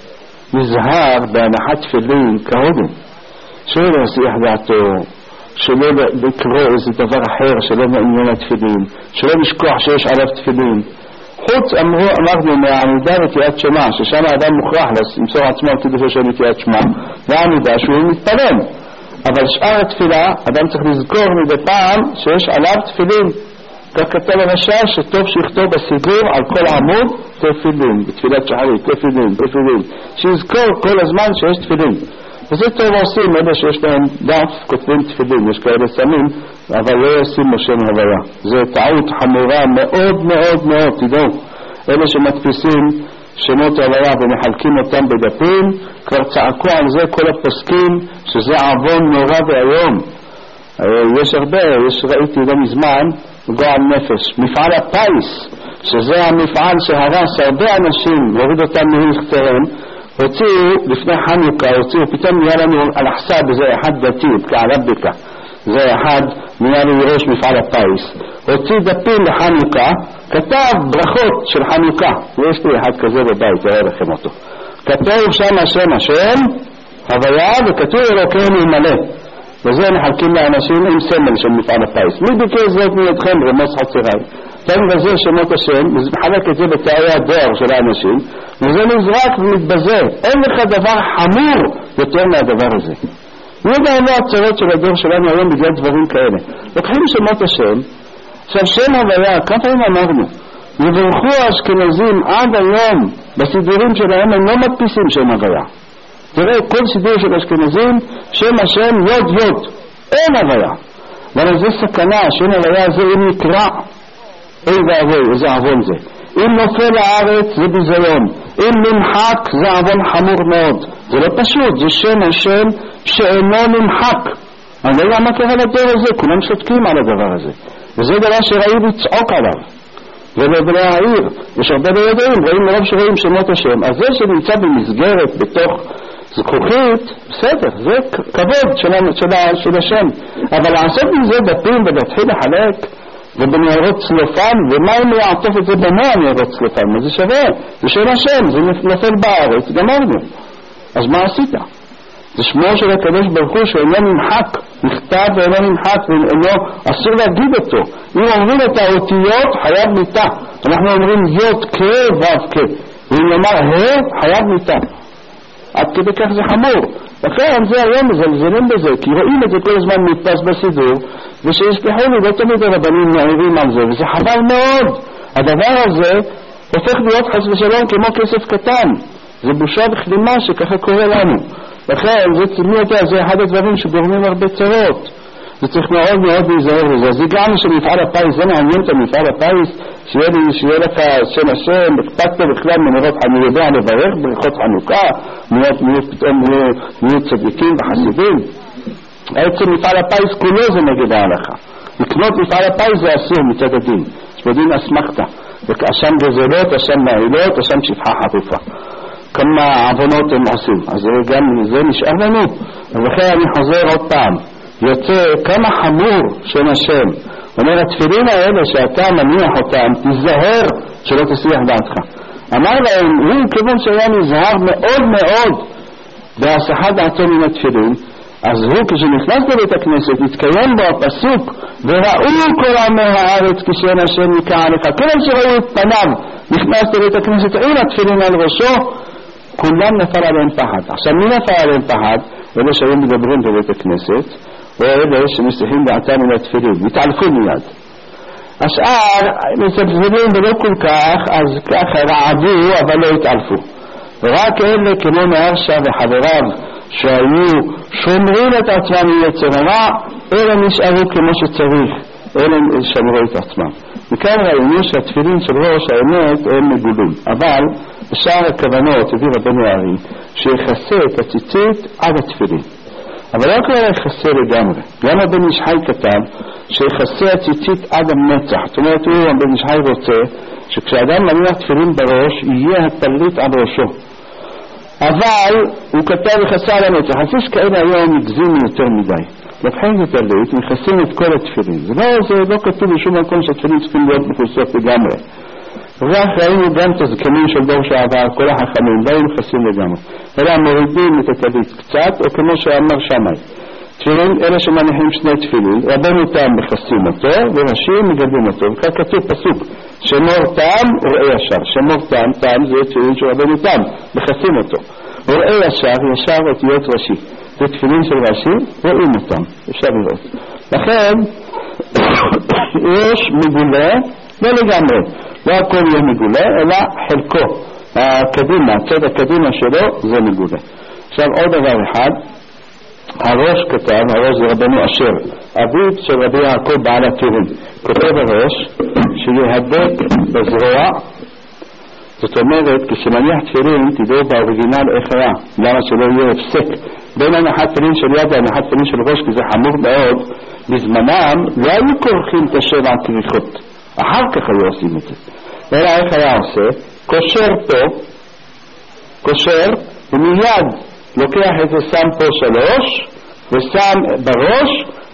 נזהר בהנחת תפילין כהודם, שלא להסיח דעתו, שלא לקרוא איזה דבר אחר שלא מעניין התפילין, שלא לשכוח שיש עליו תפילין. חוץ אמרו, אמרנו מהעמידה ותיאת שמע, ששם האדם מוכרח למסור עצמו על קידושו של תיאת שמע, והעמידה שהוא מתפלל. אבל שאר התפילה, אדם צריך לזכור מדי פעם שיש עליו תפילין. כך כתב למשל שטוב שיכתוב בסידור על כל עמוד תפילין, בתפילת שחרית, תפילין, תפילין. שיזכור כל הזמן שיש תפילין. וזה טוב עושים, אלה שיש להם דף, כותבים תפילין, יש כאלה סמים, אבל לא עושים לשם הוויה. זה טעות חמורה מאוד מאוד מאוד, תדעו. אלה שמדפיסים שמות הוויה ומחלקים אותם בדפים, כבר צעקו על זה כל הפוסקים, שזה עוון נורא והיום. יש הרבה, יש ראיתי לא מזמן, גועל נפש. מפעל הפיס, שזה המפעל שהרס הרבה אנשים, הוריד אותם מהלכתרם, הוציאו לפני חנוכה, הוציאו, פתאום נהיה לנו על החסה בזה אחד דתי, כערביקה. זה אחד נהיה לי ראש מפעל הפיס, הוציא דפים לחנוכה, כתב ברכות של חנוכה, יש לי אחד כזה בבית, תראה לכם אותו, כתוב שם השם השם הוויה וכתוב אלוקינו מלא, וזה נחלקים לאנשים עם סמל של מפעל הפיס. מי ביקש זאת מידכם רמוס חצריי, תן בזה שמות השם, מחלק את זה בתאי הדואר של האנשים, וזה נזרק ומתבזה. אין לך דבר חמור יותר מהדבר הזה. מי יודע מה הצרות של הדור שלנו היום בגלל דברים כאלה? לוקחים שמות השם, עכשיו שם הוויה, כמה פעמים אמרנו, יברכו האשכנזים עד היום בסידורים שלהם, הם לא מדפיסים שם הוויה. תראה, כל סידור של אשכנזים, שם השם יוד יוד, אין הוויה. אבל זה סכנה, שם הוויה הזה אם נקרא, אוי ואבוי, איזה עוון זה. אם נופל לארץ זה ביזיון, אם נמחק זה עוון חמור מאוד. זה לא פשוט, זה שם השם שאינו נמחק. אני לא יודע מה קרה לדור הזה, כולם שותקים על הדבר הזה. וזה דבר שראינו לצעוק עליו. ולהעיר, יש הרבה לא יודעים, רואים מרוב שרואים שמות השם. אז זה שנמצא במסגרת בתוך זכוכית, בסדר, זה כבוד של, של, של השם. אבל לעשות מזה דפים ולהתחיל לחלק, ובניירות צלופן, ומה אם יעטוף את זה במה ניירות צלופן? מה זה שווה? זה של השם, זה נופל בארץ, גמרנו. אז מה עשית? זה שמו של הקדוש ברוך הוא שאינו נמחק, נכתב ואינו נמחק, ואינו, אסור להגיד אותו. אם אומרים את האותיות, חייב מיתה. אנחנו אומרים יוד כ, וו כ. ואם נאמר ה, חייב מיתה. עד כדי כך זה חמור. לכן זה היום מזלזלים בזה, כי רואים את זה כל הזמן מתפס בסידור, ושיסלחו לי, לא תמיד הרבנים מעירים על זה, וזה חבל מאוד. הדבר הזה הופך להיות חס ושלום כמו כסף קטן. זה בושה וכלימה שככה קורה לנו. לכן זה צמי אותה, זה אחד הדברים שגורמים הרבה צרות. זה צריך מאוד מאוד להיזהר בזה. אז הגענו שמפעל הפיס, זה מעניין את המפעל הפיס, שיהיה, לי, שיהיה לך שם השם, אכפת לו בכלל מנורות, אני יודע לברך ברכות חנוכה, פתאום נהיו צדיקים וחסידים. בעצם מפעל הפיס כולו זה נגד ההלכה. לקנות מפעל הפיס זה אסור מצד הדין. יש בדין אסמכתה. אשם גזלות, אשם מעילות, אשם שפחה חרופה. כמה עוונות הם עושים. אז זה גם זה נשאר לנו. ולכן אני חוזר עוד פעם. יוצא כמה חמור שם השם. אומר, התפילין האלה שאתה מניח אותם, תיזהר שלא תסיח דעתך. אמר להם, הוא כיוון שהיה נזהר מאוד מאוד בהסחת דעתו מן התפילין, אז הוא כשנכנס לבית הכנסת, התקיים בו הפסוק, וראו כל עמי הארץ כשם השם נקרא עליך. כולם שראו את פניו, נכנס לבית הכנסת, ראו התפילין על ראשו, כולם נפל עליהם פחד. עכשיו מי נפל עליהם פחד? אלה שהיום מדברים בבית הכנסת, או אלה שמסיחים דעתם מן התפילין, מתעלפו מיד. השאר מסבסבים ולא כל כך, אז ככה רעדו אבל לא התעלפו. ורק אלה כמו מהרשע וחבריו שהיו שומרים את עצמם מיצר הרע, אלה נשארו כמו שצריך, אלה שמרו את עצמם. מכאן ראינו שהתפילין של ראש האמת הם מגולים, אבל בשאר הכוונות הביא רבנו הארי שיחסה את הציצית עד התפילין, אבל לא כבר יחסה לגמרי. גם הבן איש חי כתב שיחסה הציצית עד המצח. זאת אומרת, הוא הבן איש חי רוצה שכשאדם מניח תפילין בראש יהיה הטלית על ראשו, אבל הוא כתב יחסה על המצח. אז יש כאלה היום יגזימו יותר מדי, לקחים את הטלית ויחסים את כל התפילין. זה לא, זה לא כתוב בשום מקום שהתפילין צריכים להיות מכוסות לגמרי. וכך ראינו גם את הזקנים של דור שעבר, כל החכמים לא היו מכסים לגמרי, אלא מורידים את הטלית קצת, או כמו שאמר שמאי, תפילין אלה שמניחים שני תפילין, רבנו תם מכסים אותו ונשים מגבים אותו. וכך כתוב פסוק שמור תם וראה ישר. שמור תם, תם זה תפילין של רבנו תם, מכסים אותו. וראה ישר, ישר אותיות ראשי, זה תפילין של ראשי, רואים אותם, אפשר לראות. לכן יש מגולה לא לגמרי, לא הכל יהיה מגולה, אלא חלקו, הקדימה, הצד הקדימה שלו זה מגולה. עכשיו עוד דבר אחד, הראש כתב, הראש זה רבנו אשר, אביו של רבי יעקב בעל הטורים, כותב הראש שיהדק בזרוע. זאת אומרת, כשמניח תפילין תדעו באוריגינל איך היה, למה שלא יהיה הפסק בין הנחת תפילין של יד והנחת תפילין של ראש, כי זה חמור מאוד. בזמנם לא היו כורכים את השבע כריכות, אחר כך היו עושים את זה. אלא איך היה עושה? קושר פה, קושר, ומיד לוקח את זה, שם פה שלוש, ושם בראש,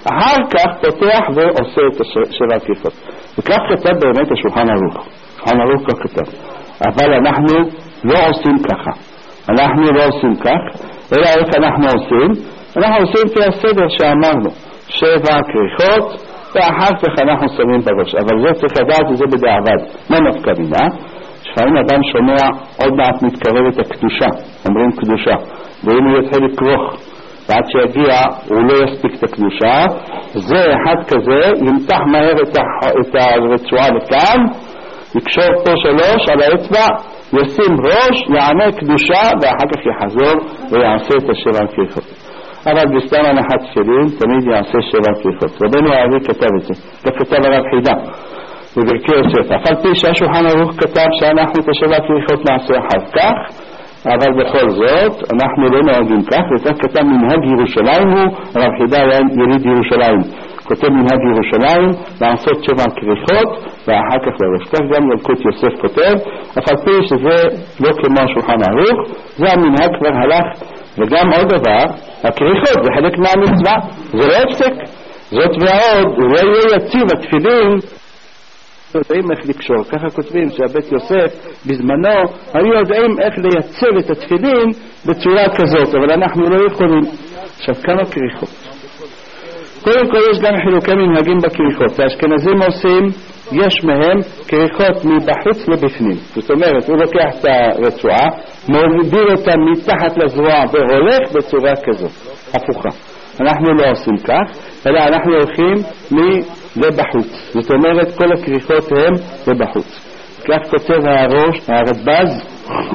אחר כך פותח ועושה את השבע כריכות. וכך כתב באמת השולחן ערוך. השולחן ערוך כך כתב. אבל אנחנו לא עושים ככה. אנחנו לא עושים כך, אלא איך אנחנו עושים? אנחנו עושים לפי הסדר שאמרנו. שבע כריכות, ואחר כך אנחנו שמים בראש. אבל זה צריך לדעת את זה בדיעבד. מה נפקא מינה? שפעמים אדם שומע עוד מעט מתקרבת הקדושה. אומרים קדושה. ואם הוא יתחיל לכרוך ועד שיגיע הוא לא יספיק את הקדושה, זה אחד כזה ימתח מהר את, הח... את הרצועה לכאן, יקשור פה שלוש על האצבע, ישים ראש, יענה קדושה ואחר כך יחזור ויעשה את השבע כריכות. אבל בסתם הנחת תפילין תמיד יעשה שבע כריכות. רבנו הארי כתב את זה, וכתב הרב חידה בברכי יוסף. אף על פי שהשולחן ערוך כתב שאנחנו את השבע כריכות נעשה אחר כך, אבל בכל זאת אנחנו לא נוהגים כך, וכך כתב מנהג ירושלים הוא, הרב חידה היה יליד ירושלים, כותב מנהג ירושלים לעשות שבע כריכות ואחר כך לראש. כך גם ילקוט יוסף כותב, אף על פי שזה לא כמו השולחן ערוך, זה המנהג כבר הלך. וגם עוד דבר, הכריכות זה חלק מהמצווה, זה לא הפסק, זאת ועוד, הוא לא יהיה יציב התפילין, יודעים איך לקשור. ככה כותבים שהבית יוסף בזמנו היו יודעים איך לייצב את התפילין בצורה כזאת, אבל אנחנו לא יכולים. עכשיו כמה כריכות? קודם כל יש גם חילוקי מנהגים בכריכות. האשכנזים עושים, יש מהם כריכות מבחוץ לבפנים. זאת אומרת, הוא לוקח את הרצועה, מוריד אותה מתחת לזרוע והולך בצורה כזאת, הפוכה. אנחנו לא עושים כך, אלא אנחנו הולכים לבחוץ. זאת אומרת, כל הכריכות הם לבחוץ. כך כותב הראש, הרדב"ז,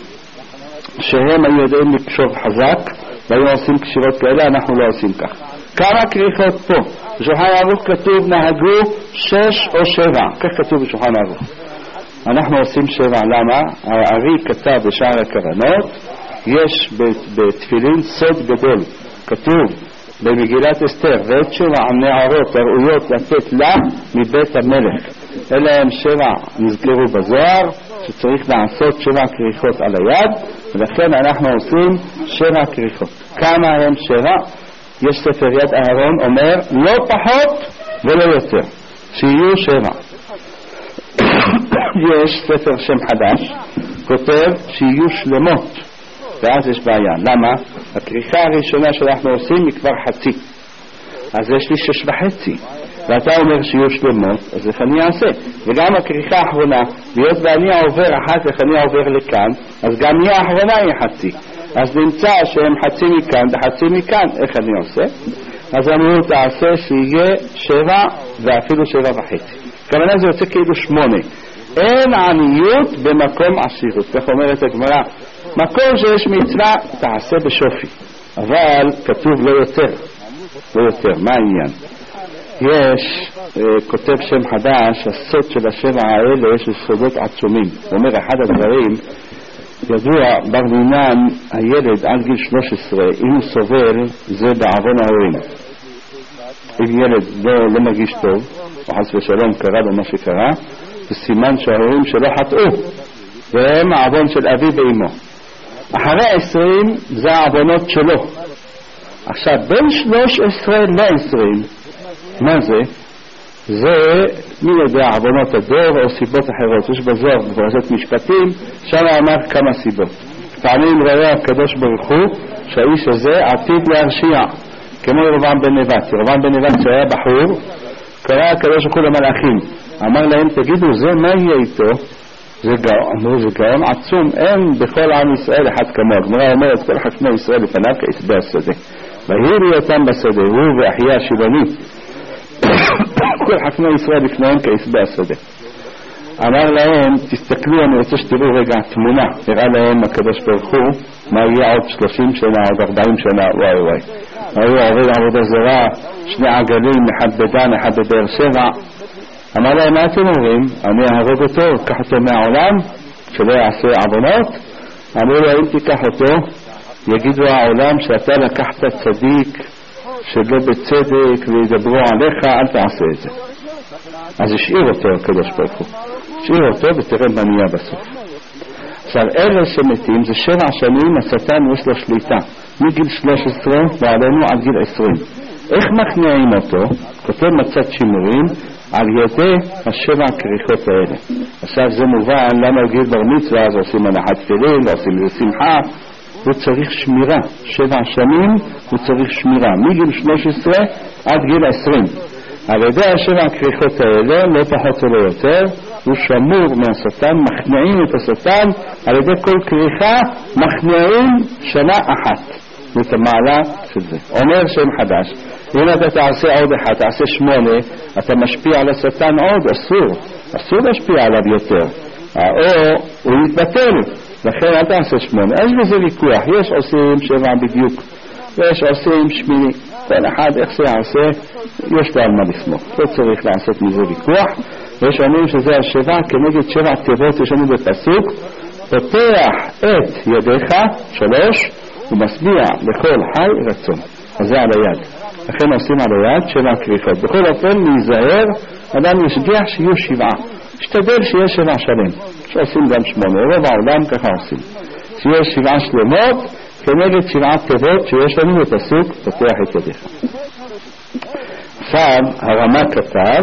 שהם היו יודעים לקשור חזק, והיו עושים קשירות כאלה, אנחנו לא עושים כך. כמה כריכות פה? בשולחן ערוך כתוב נהגו שש או שבע, כך כתוב בשולחן ערוך. אנחנו עושים שבע, למה? הארי כתב בשער הכוונות, יש בתפילין סוד גדול, כתוב במגילת אסתר, ואת שבע הנערות הראויות לתת לה מבית המלך. אלה הם שבע נזכרו בזוהר, שצריך לעשות שבע כריכות על היד, ולכן אנחנו עושים שבע כריכות. כמה הם שבע? יש ספר יד אהרון אומר לא פחות ולא יותר, שיהיו שבע. יש ספר שם חדש, כותב שיהיו שלמות, ואז יש בעיה. למה? הכריכה הראשונה שאנחנו עושים היא כבר חצי, אז יש לי שש וחצי, ואתה אומר שיהיו שלמות, אז איך אני אעשה? וגם הכריכה האחרונה, להיות ואני עובר אחר כך אני עובר לכאן, אז גם היא האחרונה היא חצי, אז נמצא שהם חצי מכאן וחצי מכאן, איך אני עושה? אז אמרו תעשה שיהיה שבע ואפילו שבע וחצי. כמובן זה יוצא כאילו שמונה. אין עניות במקום עשירות, כך אומרת הגמרא. מקום שיש מצווה תעשה בשופי, אבל כתוב לא יותר, לא יותר. מה העניין? יש אה, כותב שם חדש, הסוד של השבע האלה יש סודות עצומים. הוא אומר אחד הדברים, ידוע בר מינן הילד עד גיל שלוש עשרה אם הוא סובל זה בעוון ההורים. אם ילד לא, לא מרגיש טוב או חס ושלום קרה במה שקרה, זה סימן שההורים שלו חטאו והם העוון של אבי ואמו. אחרי עשרים זה העוונות שלו. עכשיו בין שלוש עשרה לעשרים מה זה? זה מי יודע עוונות הדור או סיבות אחרות. יש בזוהר בפרשת משפטים שם אמר כמה סיבות. פעמים ראה הקדוש ברוך הוא שהאיש הזה עתיד להרשיע כמו ירבעם בן נבט. ירבעם בן נבט שהיה בחור, קרא הקדוש ברוך הוא למלאכים, אמר להם תגידו זה מה יהיה איתו? זה גאון, אמרו זה גאון עצום, אין בכל עם ישראל אחד כמוה. הגמרא אומרת כל חכמי ישראל לפניו כעשבי השדה, והיו אותם בשדה, הוא ואחיה השילוני כל חכמי ישראל לפניהם כעשבי השדה. אמר להם תסתכלו, אני רוצה שתראו רגע תמונה. הראה להם הקדוש ברוך הוא מה יהיה עוד שלושים שנה עוד ארבעים שנה. וואי וואי, היו עובד עבודה זרה, שני עגלים, אחד בדן אחד בבאר שבע. אמר להם מה אתם אומרים? אני אהרוג אותו, קח אותו מהעולם שלא יעשה עוונות? אמרו לו אם תיקח אותו יגידו העולם שאתה לקחת צדיק שלא בצדק וידברו עליך, אל תעשה את זה. אז השאיר אותו הקדוש ברוך הוא, השאיר אותו ותראה מה נהיה בסוף. עכשיו אלה שמתים זה שבע שנים השטן יש לו שליטה מגיל שלוש עשרה ועלינו עד גיל עשרים. איך מכניעים אותו? כותב מצד שימורים על ידי השבע הכריכות האלה. עכשיו זה מובן למה גיל בר מצווה אז עושים הנחת תפילין, עושים לשמחה. הוא צריך שמירה, שבע שנים הוא צריך שמירה, מגיל שלוש עשרה עד גיל עשרים. על ידי השבע הכריכות האלה, לא פחות ולא יותר, הוא שמור מהשטן, מכניעים את השטן, על ידי כל כריכה מכניעים שנה אחת. זאת המעלה של זה. אומר שם חדש, אם אתה תעשה עוד אחד, תעשה שמונה, אתה משפיע על השטן עוד, אסור. אסור להשפיע עליו יותר. או הוא יתבטל. לכן אל תעשה שמונה. יש בזה ויכוח. יש עושים שבע בדיוק. יש עושים שמיני. כל אחד איך זה יעשה, יש לו על מה לסמוך. לא צריך לעשות מזה ויכוח. ויש אומרים שזה השבע כנגד שבע תיבות, יש לנו בפסוק, פותח את ידיך, שלוש, ומשביע לכל חי רצון. אז זה על היד. לכן עושים על היד שבע כריכות. בכל אופן להיזהר, אדם ישגיח שיהיו שבעה. השתדל שיהיה שבע שלם. שעושים גם שמונה. רוב העולם ככה עושים. שיהיה שבעה שלמות, כנגד שבעה תיבות שיש לנו בפסוק, פותח את ידיך. עכשיו הרמה כתב,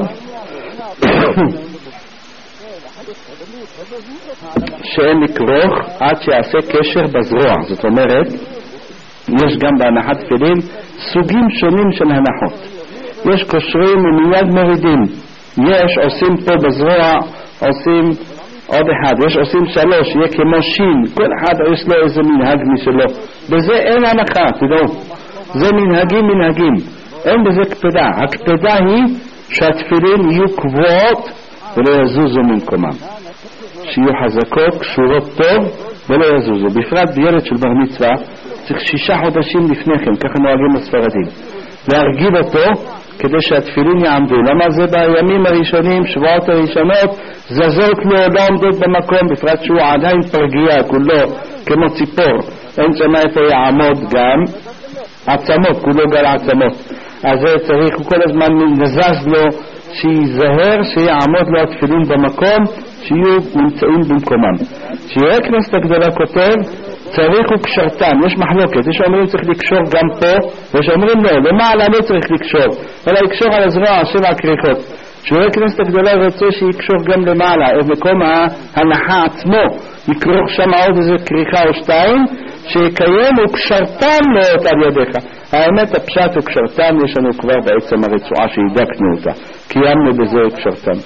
שאין לכרוך עד שיעשה קשר בזרוע. זאת אומרת, יש גם בהנחת תפילין סוגים שונים של הנחות. יש קושרים ומיד מורידים. יש עושים פה בזרוע, עושים עוד אחד. יש עושים שלוש, יהיה כמו שין. כל אחד יש לו איזה מנהג משלו. בזה אין הנחה, תדעו. זה מנהגים מנהגים. אין בזה קפדה. הקפדה היא שהתפילין יהיו קבועות ולא יזוזו ממקומם. שיהיו חזקות, קשורות טוב ולא יזוזו. בפרט בילד של בר מצווה צריך שישה חודשים לפני כן, ככה נוהגים הספרדים. להרגיל אותו כדי שהתפילין יעמדו. למה זה בימים הראשונים, שבועות הראשונות, זזות לו, לא עומדות במקום, בפרט שהוא עדיין פרגיע, כולו כמו ציפור. אין שמה איפה יעמוד גם עצמות, כולו גל עצמות. אז זה צריך, הוא כל הזמן נזז לו, שיזהר שיעמוד לו התפילין במקום, שיהיו נמצאים במקומם. שיהיה כנסת הגדולה כותב, צריך הוא קשרתם. יש מחלוקת, יש אומרים צריך לקשור גם פה, ויש אומרים לא, למעלה לא צריך לקשור, אלא לקשור על הזרוע שבע כריכות. שיהיה כנסת הגדולה רוצה שיקשור גם למעלה, במקום ההנחה עצמו, יקרוך שם עוד איזה כריכה או שתיים, שיקיים וקשרתם להיות על ידיך. האמת הפשט וקשרתם יש לנו כבר בעצם הרצועה שהידקנו אותה, קיימנו בזה וקשרתם.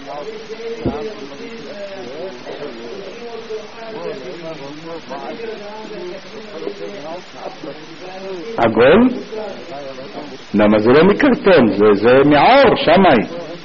עגול? למה זה לא מקרטון, זה, זה מעור, שמאי.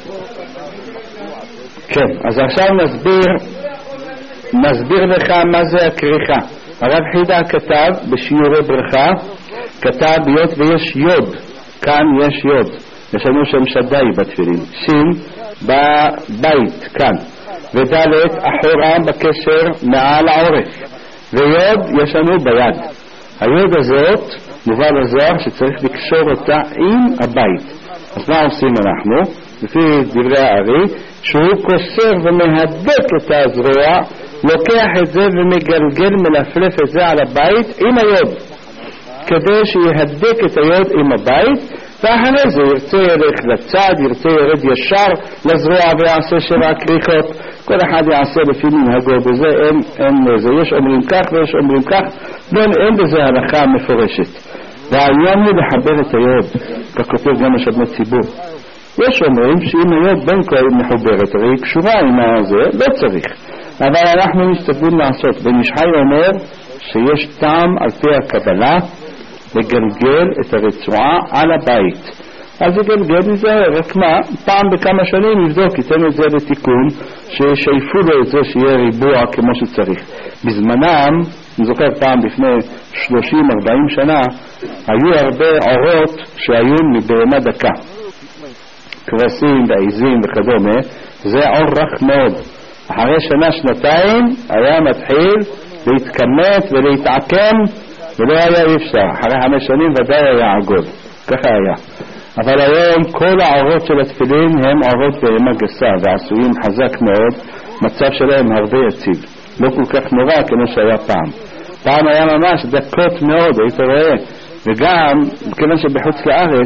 כן, אז עכשיו נסביר, נסביר לך מה זה הכריכה. הרב חידה כתב בשיעורי ברכה, כתב היות ויש יוד, כאן יש יוד, יש לנו שם שדאי בתפילין, שין בבית, כאן, ודלת אחורה בקשר מעל העורף, ויוד יש לנו ביד. היוד הזאת מובא בזוהר שצריך לקשור אותה עם הבית. אז מה עושים אנחנו? לפי דברי הארי, שהוא קוסר ומהדק את הזרוע, לוקח את זה ומגלגל מלפלף את זה על הבית עם היוד, כדי שיהדק את היוד עם הבית, ואחרי זה ירצה ילך לצד, ירצה ירד ישר לזרוע ויעשה שבע כריכות. כל אחד יעשה לפי מנהגו, בזה אין, אין לזה. יש אומרים כך ויש אומרים כך, ואין אין בזה הלכה מפורשת. והעניין הוא לחבר את היוד, ככותב גם השבנות ציבור. יש אומרים שאם היוד בין כה מחוברת, הרי היא קשורה עם הזה, לא צריך. אבל אנחנו משתדלים לעשות. בן איש חי אומר שיש טעם על פי הקבלה לגלגל את הרצועה על הבית. אז לגלגל נזהר, רק מה, פעם בכמה שנים נבדוק, ייתן את זה לתיקון, ששייפו לו את זה שיהיה ריבוע כמו שצריך. בזמנם, אני זוכר פעם לפני שלושים ארבעים שנה, היו הרבה עורות שהיו מבהמה דקה. כבשים ועיזים וכדומה, זה עור רך מאוד. אחרי שנה שנתיים היה מתחיל להתכמת ולהתעקם ולא היה אפשר. אחרי חמש שנים ודאי היה עגול, ככה היה. אבל היום כל העורות של התפילין הם עורות בהמה גסה ועשויים חזק מאוד, מצב שלהם הרבה יציב, לא כל כך נורא כמו שהיה פעם. פעם היה ממש דקות מאוד, היית רואה. וגם כיוון שבחוץ לארץ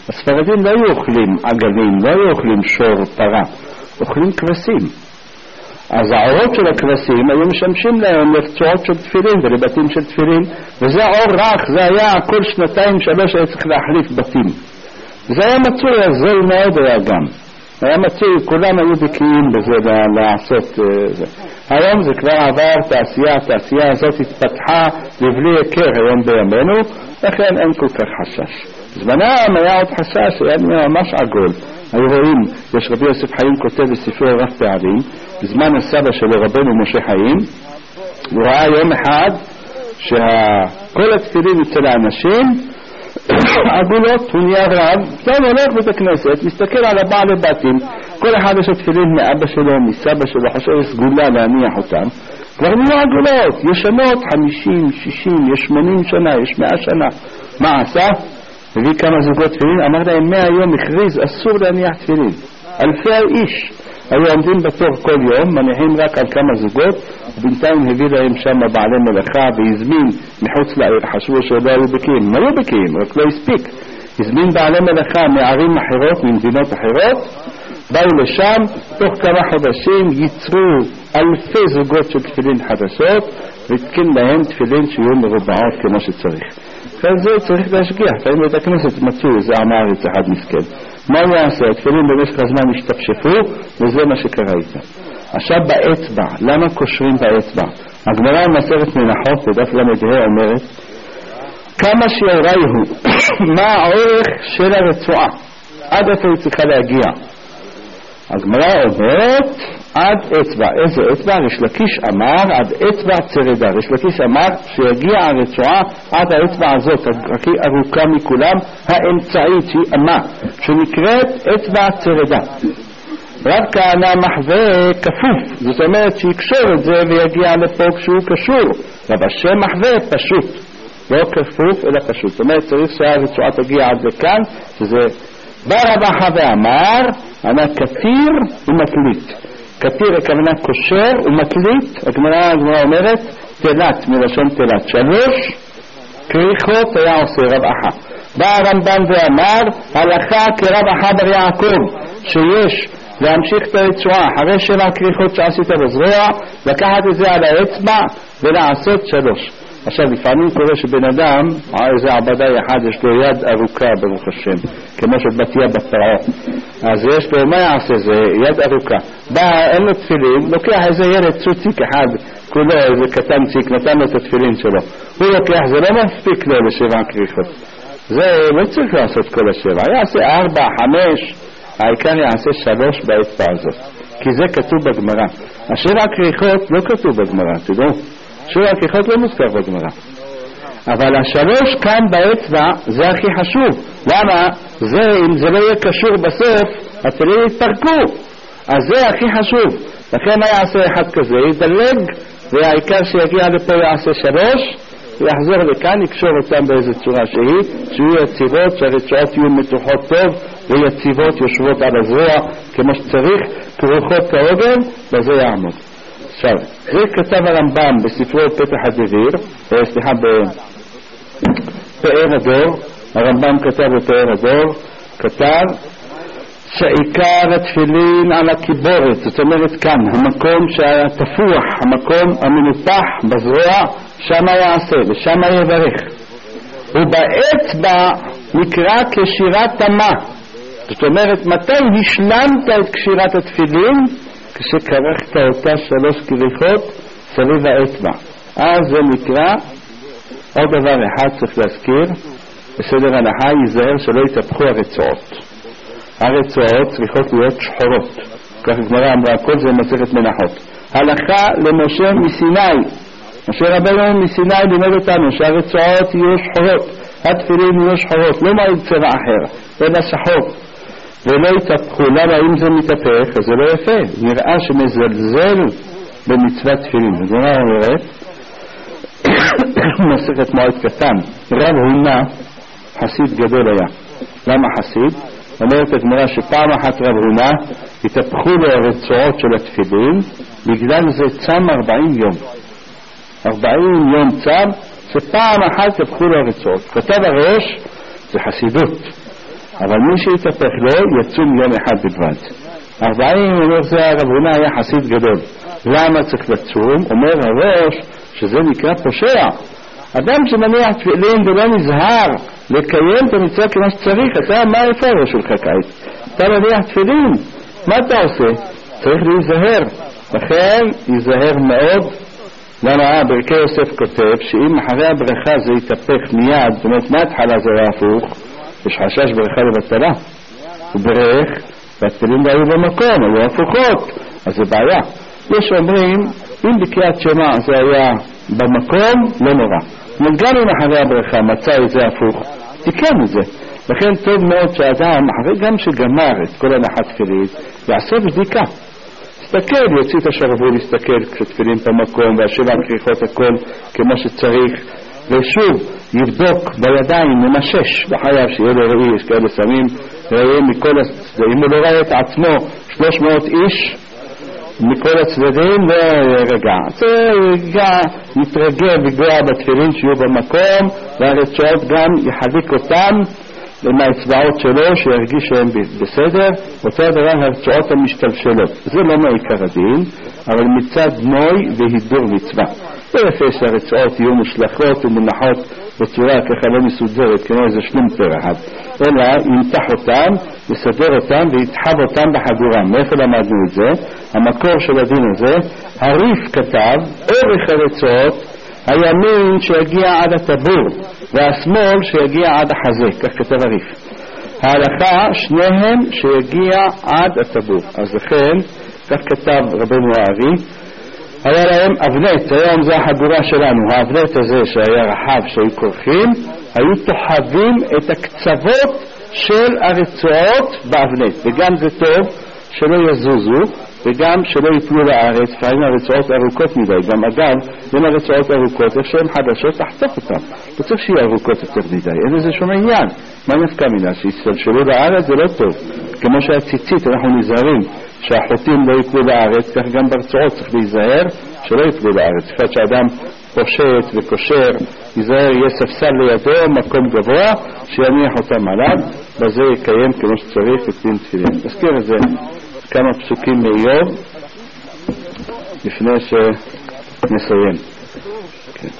הספרדים לא היו אוכלים עגלים, לא היו אוכלים שור פרה, אוכלים כבשים. אז העורות של הכבשים היו משמשים להם לפצועות של תפילין ולבתים של תפילין, וזה עור רך, זה היה כל שנתיים שלוש היה צריך להחליף בתים. זה היה מצוי, אז זה מאוד היה גם. היה מצוי, כולם היו בקיאים בזה לעשות זה. היום זה כבר עבר תעשייה, התעשייה הזאת התפתחה לבלי הכר היום בימינו, לכן אין כל כך חשש. זמנם היה עוד חשש, היה ממש עגול. היו רואים, יש רבי יוסף חיים כותב בספרו רב פעלים, בזמן הסבא שלו רבנו משה חיים, הוא ראה יום אחד שכל התפילין אצל האנשים עגולות, הוא נהיה רב, גם הולך בית הכנסת, מסתכל על הבעלי בתים, כל אחד יש תפילין מאבא שלו, מסבא שלו, חושב סגולה להניח אותם, כבר נהיה עגולות, ישנות חמישים, שישים, יש שמונים שנה, יש מאה שנה. מה עשה? הביא כמה זוגות תפילין, אמר להם מאה יום הכריז, אסור להניח תפילין. אלפי איש היו עומדים בתור כל יום, מניחים רק על כמה זוגות, ובינתיים הביא להם שם בעלי מלאכה והזמין מחוץ לעיר, חשבו שלא היו בקיאים, הם היו בקיאים, רק לא הספיק. הזמין בעלי מלאכה מערים אחרות, ממדינות אחרות, באו לשם, תוך כמה חודשים ייצרו אלפי זוגות של תפילין חדשות, והתקין להם תפילין שיהיו מרובעות כמו שצריך. אחרי זה צריך להשגיח, לפעמים בית הכנסת מצאו איזה עם הארץ אחד מסכן. מה הוא יעשה? התפילין במשך הזמן השתפשפו, וזה מה שקרה איתם. עכשיו באצבע, למה קושרים באצבע? הגמרא במסכת מנחות בדף למדהה אומרת, כמה שיעורי הוא, מה האורך של הרצועה? עד איפה היא צריכה להגיע? הגמרא אומרת, עד אצבע. איזה אצבע? ריש לקיש אמר עד אצבע צרדה. ריש לקיש אמר שיגיע הרצועה עד האצבע הזאת, הכי ארוכה מכולם, האמצעית שהיא אמה, שנקראת אצבע צרדה. רב כהנא מחווה כפוף, זאת אומרת שיקשור את זה ויגיע לפה כשהוא קשור. רב אשר מחווה פשוט, לא כפוף אלא פשוט. זאת אומרת צריך שהרצועה תגיע עד לכאן, שזה בא רב אחא ואמר, אני כתיר ומקליט. כתיר הכוונה קושר ומקליט, הגמרא אומרת תלת, מלשון תלת. שלוש כריכות היה עושה רב אחא. בא הרמב"ם ואמר, הלכה כרב אחא בר יעקב, שיש להמשיך את הרצועה אחרי שבע כריכות שעשית בזרוע, לקחת את זה על האצבע ולעשות שלוש. עכשיו לפעמים קורה שבן אדם, איזה עבדה אחד יש לו יד ארוכה ברוך השם, כמו שבתיה בפרעה, אז יש לו, מה יעשה זה? יד ארוכה. בא, אין לו תפילין, לוקח איזה ילד צוציק אחד, כולו איזה קטנציק, נתן לו את התפילין שלו. הוא לוקח, זה לא מספיק לו לשבע כריכות. זה לא צריך לעשות כל השבע, יעשה ארבע, חמש, העיקר יעשה שלוש באצבע הזאת. כי זה כתוב בגמרא. השבע כריכות לא כתוב בגמרא, תדעו. שבע כריכות לא מוזכר בגמרא. אבל השלוש כאן באצבע זה הכי חשוב. למה? זה, אם זה לא יהיה קשור בסוף, התפילין יתפרקו. אז זה הכי חשוב. לכן מה יעשה אחד כזה? ידלג, והעיקר שיגיע לפה יעשה שלוש, ויחזור לכאן, יקשור אותם באיזו צורה שהיא, שיהיו יציבות, שהרצועות יהיו מתוחות טוב, ויציבות יושבות על הזרוע, כמו שצריך, כרוכות כעוגן, בזה יעמוד. עכשיו, זה כתב הרמב"ם בספרו פתח הדביר, סליחה, בפאר הדור, הרמב"ם כתב בפאר הדור, כתב שעיקר התפילין על הקיבורת, זאת אומרת כאן, המקום שהתפוח, המקום המנופח בזרוע, שמה יעשה ושמה יברך. ובאצבע נקרא כשירת תמה, זאת אומרת מתי השלמת את כשירת התפילין? כשקרחת אותה שלוש כריכות סביב האצבע, אז זה נקרא. עוד דבר אחד צריך להזכיר, בסדר הנחה ייזהר שלא יתהפכו הרצועות. הרצועות צריכות להיות שחורות, כך הגמרא אמרה, כל זה מסכת מנחות. הלכה למשה מסיני, משה רבנו מסיני לימד אותנו שהרצועות יהיו שחורות, התפילין יהיו שחורות, לא מהי צבע אחר אלא שחור, ולא יתהפכו. למה? אם זה מתהפך אז זה לא יפה, נראה שמזלזל במצוות תפילין. הגמרא אומרת מסכת מועד קטן, רב הונא חסיד גדול היה. למה חסיד? אומרת הגמרא שפעם אחת רב הונא התהפכו לו הרצועות של התפילין, בגלל זה צם ארבעים יום. ארבעים יום צם, שפעם אחת התהפכו לו הרצועות. כתב הראש, זה חסידות, אבל מי שהתהפך לו יצום יום אחד בלבד. ארבעים, אומר זה הרב הונא היה חסיד גדול. למה צריך לצום? אומר הראש שזה נקרא פושע. אדם שמניח תפילין ולא נזהר לקיים את המצווה כמו שצריך, אתה מה איפה הראש שלך כעת? אתה מניח תפילין, מה אתה עושה? צריך להיזהר. לכן ייזהר מאוד. למה ברכי יוסף כותב שאם אחרי הברכה זה יתהפך מיד, זאת אומרת מההתחלה זה היה הפוך, יש חשש ברכה לבטלה. הוא ברך והתפילין לא היו במקום, היו הפוכות, אז זה בעיה. יש אומרים אם בקריאת שמע זה היה במקום לא נורא, גם אם אחרי הברכה מצא את זה הפוך תיקן את זה. לכן טוב מאוד שאדם אחרי גם שגמר את כל הנחת תפילין יעשה בדיקה, יסתכל, יוציא את השרוול, יסתכל כשתפילין במקום והשבע כריכות הכל כמו שצריך, ושוב יבדוק בידיים, ממשש בחייו שיהיה לו ראי. יש כאלה שמים ראי מכל הצדדים, אם הוא לא רואה את עצמו שלוש מאות איש מכל הצדדים ורגע זה רגע יתרגל וגוע בתפילין שיהיו במקום, והרצועות גם יחליק אותם עם האצבעות שלו שירגיש שהם בסדר. אותו הדבר הרצועות המשתלשלות, זה לא מעיקר הדין, אבל מצד מוי והידור מצווה. זה יפה שהרצועות יהיו משלחות ומונחות בצורה ככה לא מסודרת כמו איזה שלומפר אחד, אלא ימתח אותם, יסדר אותם ויתחב אותם בחגורה. מאיפה למדנו את זה? המקור של הדין הזה, הריף כתב אורך הרצועות הימין שיגיע עד הטבור והשמאל שיגיע עד החזה, כך כתב הריף. ההלכה שניהם שיגיע עד הטבור, אז לכן כך כתב רבנו הארי. היה להם אבנט, היום זה החגורה שלנו, האבנט הזה שהיה רחב שהיו כורכים, היו תוחבים את הקצוות של הרצועות באבנט, וגם זה טוב שלא יזוזו וגם שלא יפלו לארץ, פעמים הרצועות ארוכות מדי. גם אגב, אם הרצועות ארוכות, איך שהן חדשות, תחתוך אותן, לא צריך שיהיו ארוכות יותר מדי, אין לזה שום עניין. מה נפקא מינה? שיסתלשלו לארץ זה לא טוב, כמו שהציצית אנחנו נזהרים שהחוטים לא יפלו לארץ, כך גם ברצועות צריך להיזהר שלא יפלו לארץ. לפעמים שאדם פושט וקושר, ייזהר, יהיה ספסל לידו, מקום גבוה שיניח אותם עליו, בזה יקיים כמו שצריך את דין תפילין. תזכיר את זה כמה פסוקים מאיוב לפני שנסיים. כן.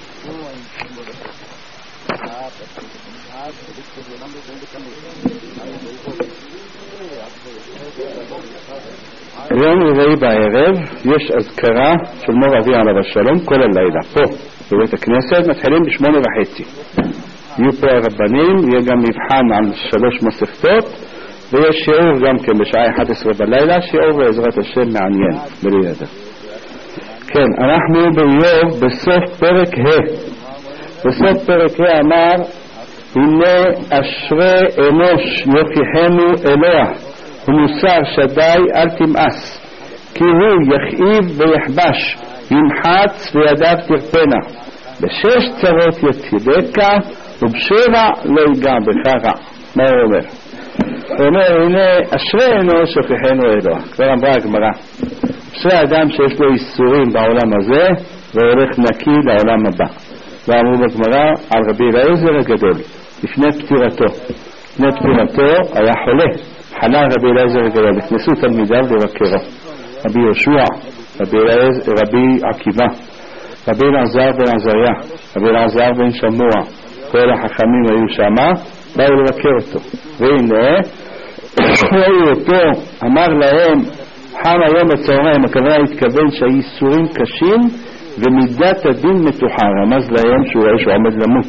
יום רביעי בערב יש אזכרה של מור אבי עליו השלום כל הלילה פה בבית הכנסת, מתחילים בשמונה וחצי. יהיו פה הרבנים, יהיה גם מבחן על שלוש מסכתות, ויש שיעור גם כן בשעה אחת עשרה בלילה, שיעור בעזרת השם מעניין בלילה. כן, אנחנו באיוב בסוף פרק ה'. בסוף פרק ה' אמר הנה אשרי אנוש יוכיחנו אלוה ומוסר שדי אל תמאס, כי הוא יכאיב ויחבש, ימחץ וידיו תרפנה, בשש צרות יצידך ובשבע לא ייגע בך רע. מה הוא אומר? הוא אומר הנה אשרי אנוש יוכיחנו אלוה. כבר אמרה הגמרא, אשרי אדם שיש לו איסורים בעולם הזה והולך נקי לעולם הבא. ואמרו בגמרא על רבי אליעזר הגדול לפני פטירתו. לפני פטירתו היה חולה, חלה רבי אליעזר הגדול, נכנסו תלמידיו לבקרו, רבי יהושע, רבי, רבי עקיבא, רבי אלעזר בן עזריה, רבי אלעזר בן שמוע, כל החכמים היו שמה, באו לבקר אותו. והנה ראו אותו, אמר להם חם היום בצהריים, הכוונה התכוון שהאיסורים קשים ומידת הדין מתוחה, רמז להם שהוא רואה שהוא עומד למות.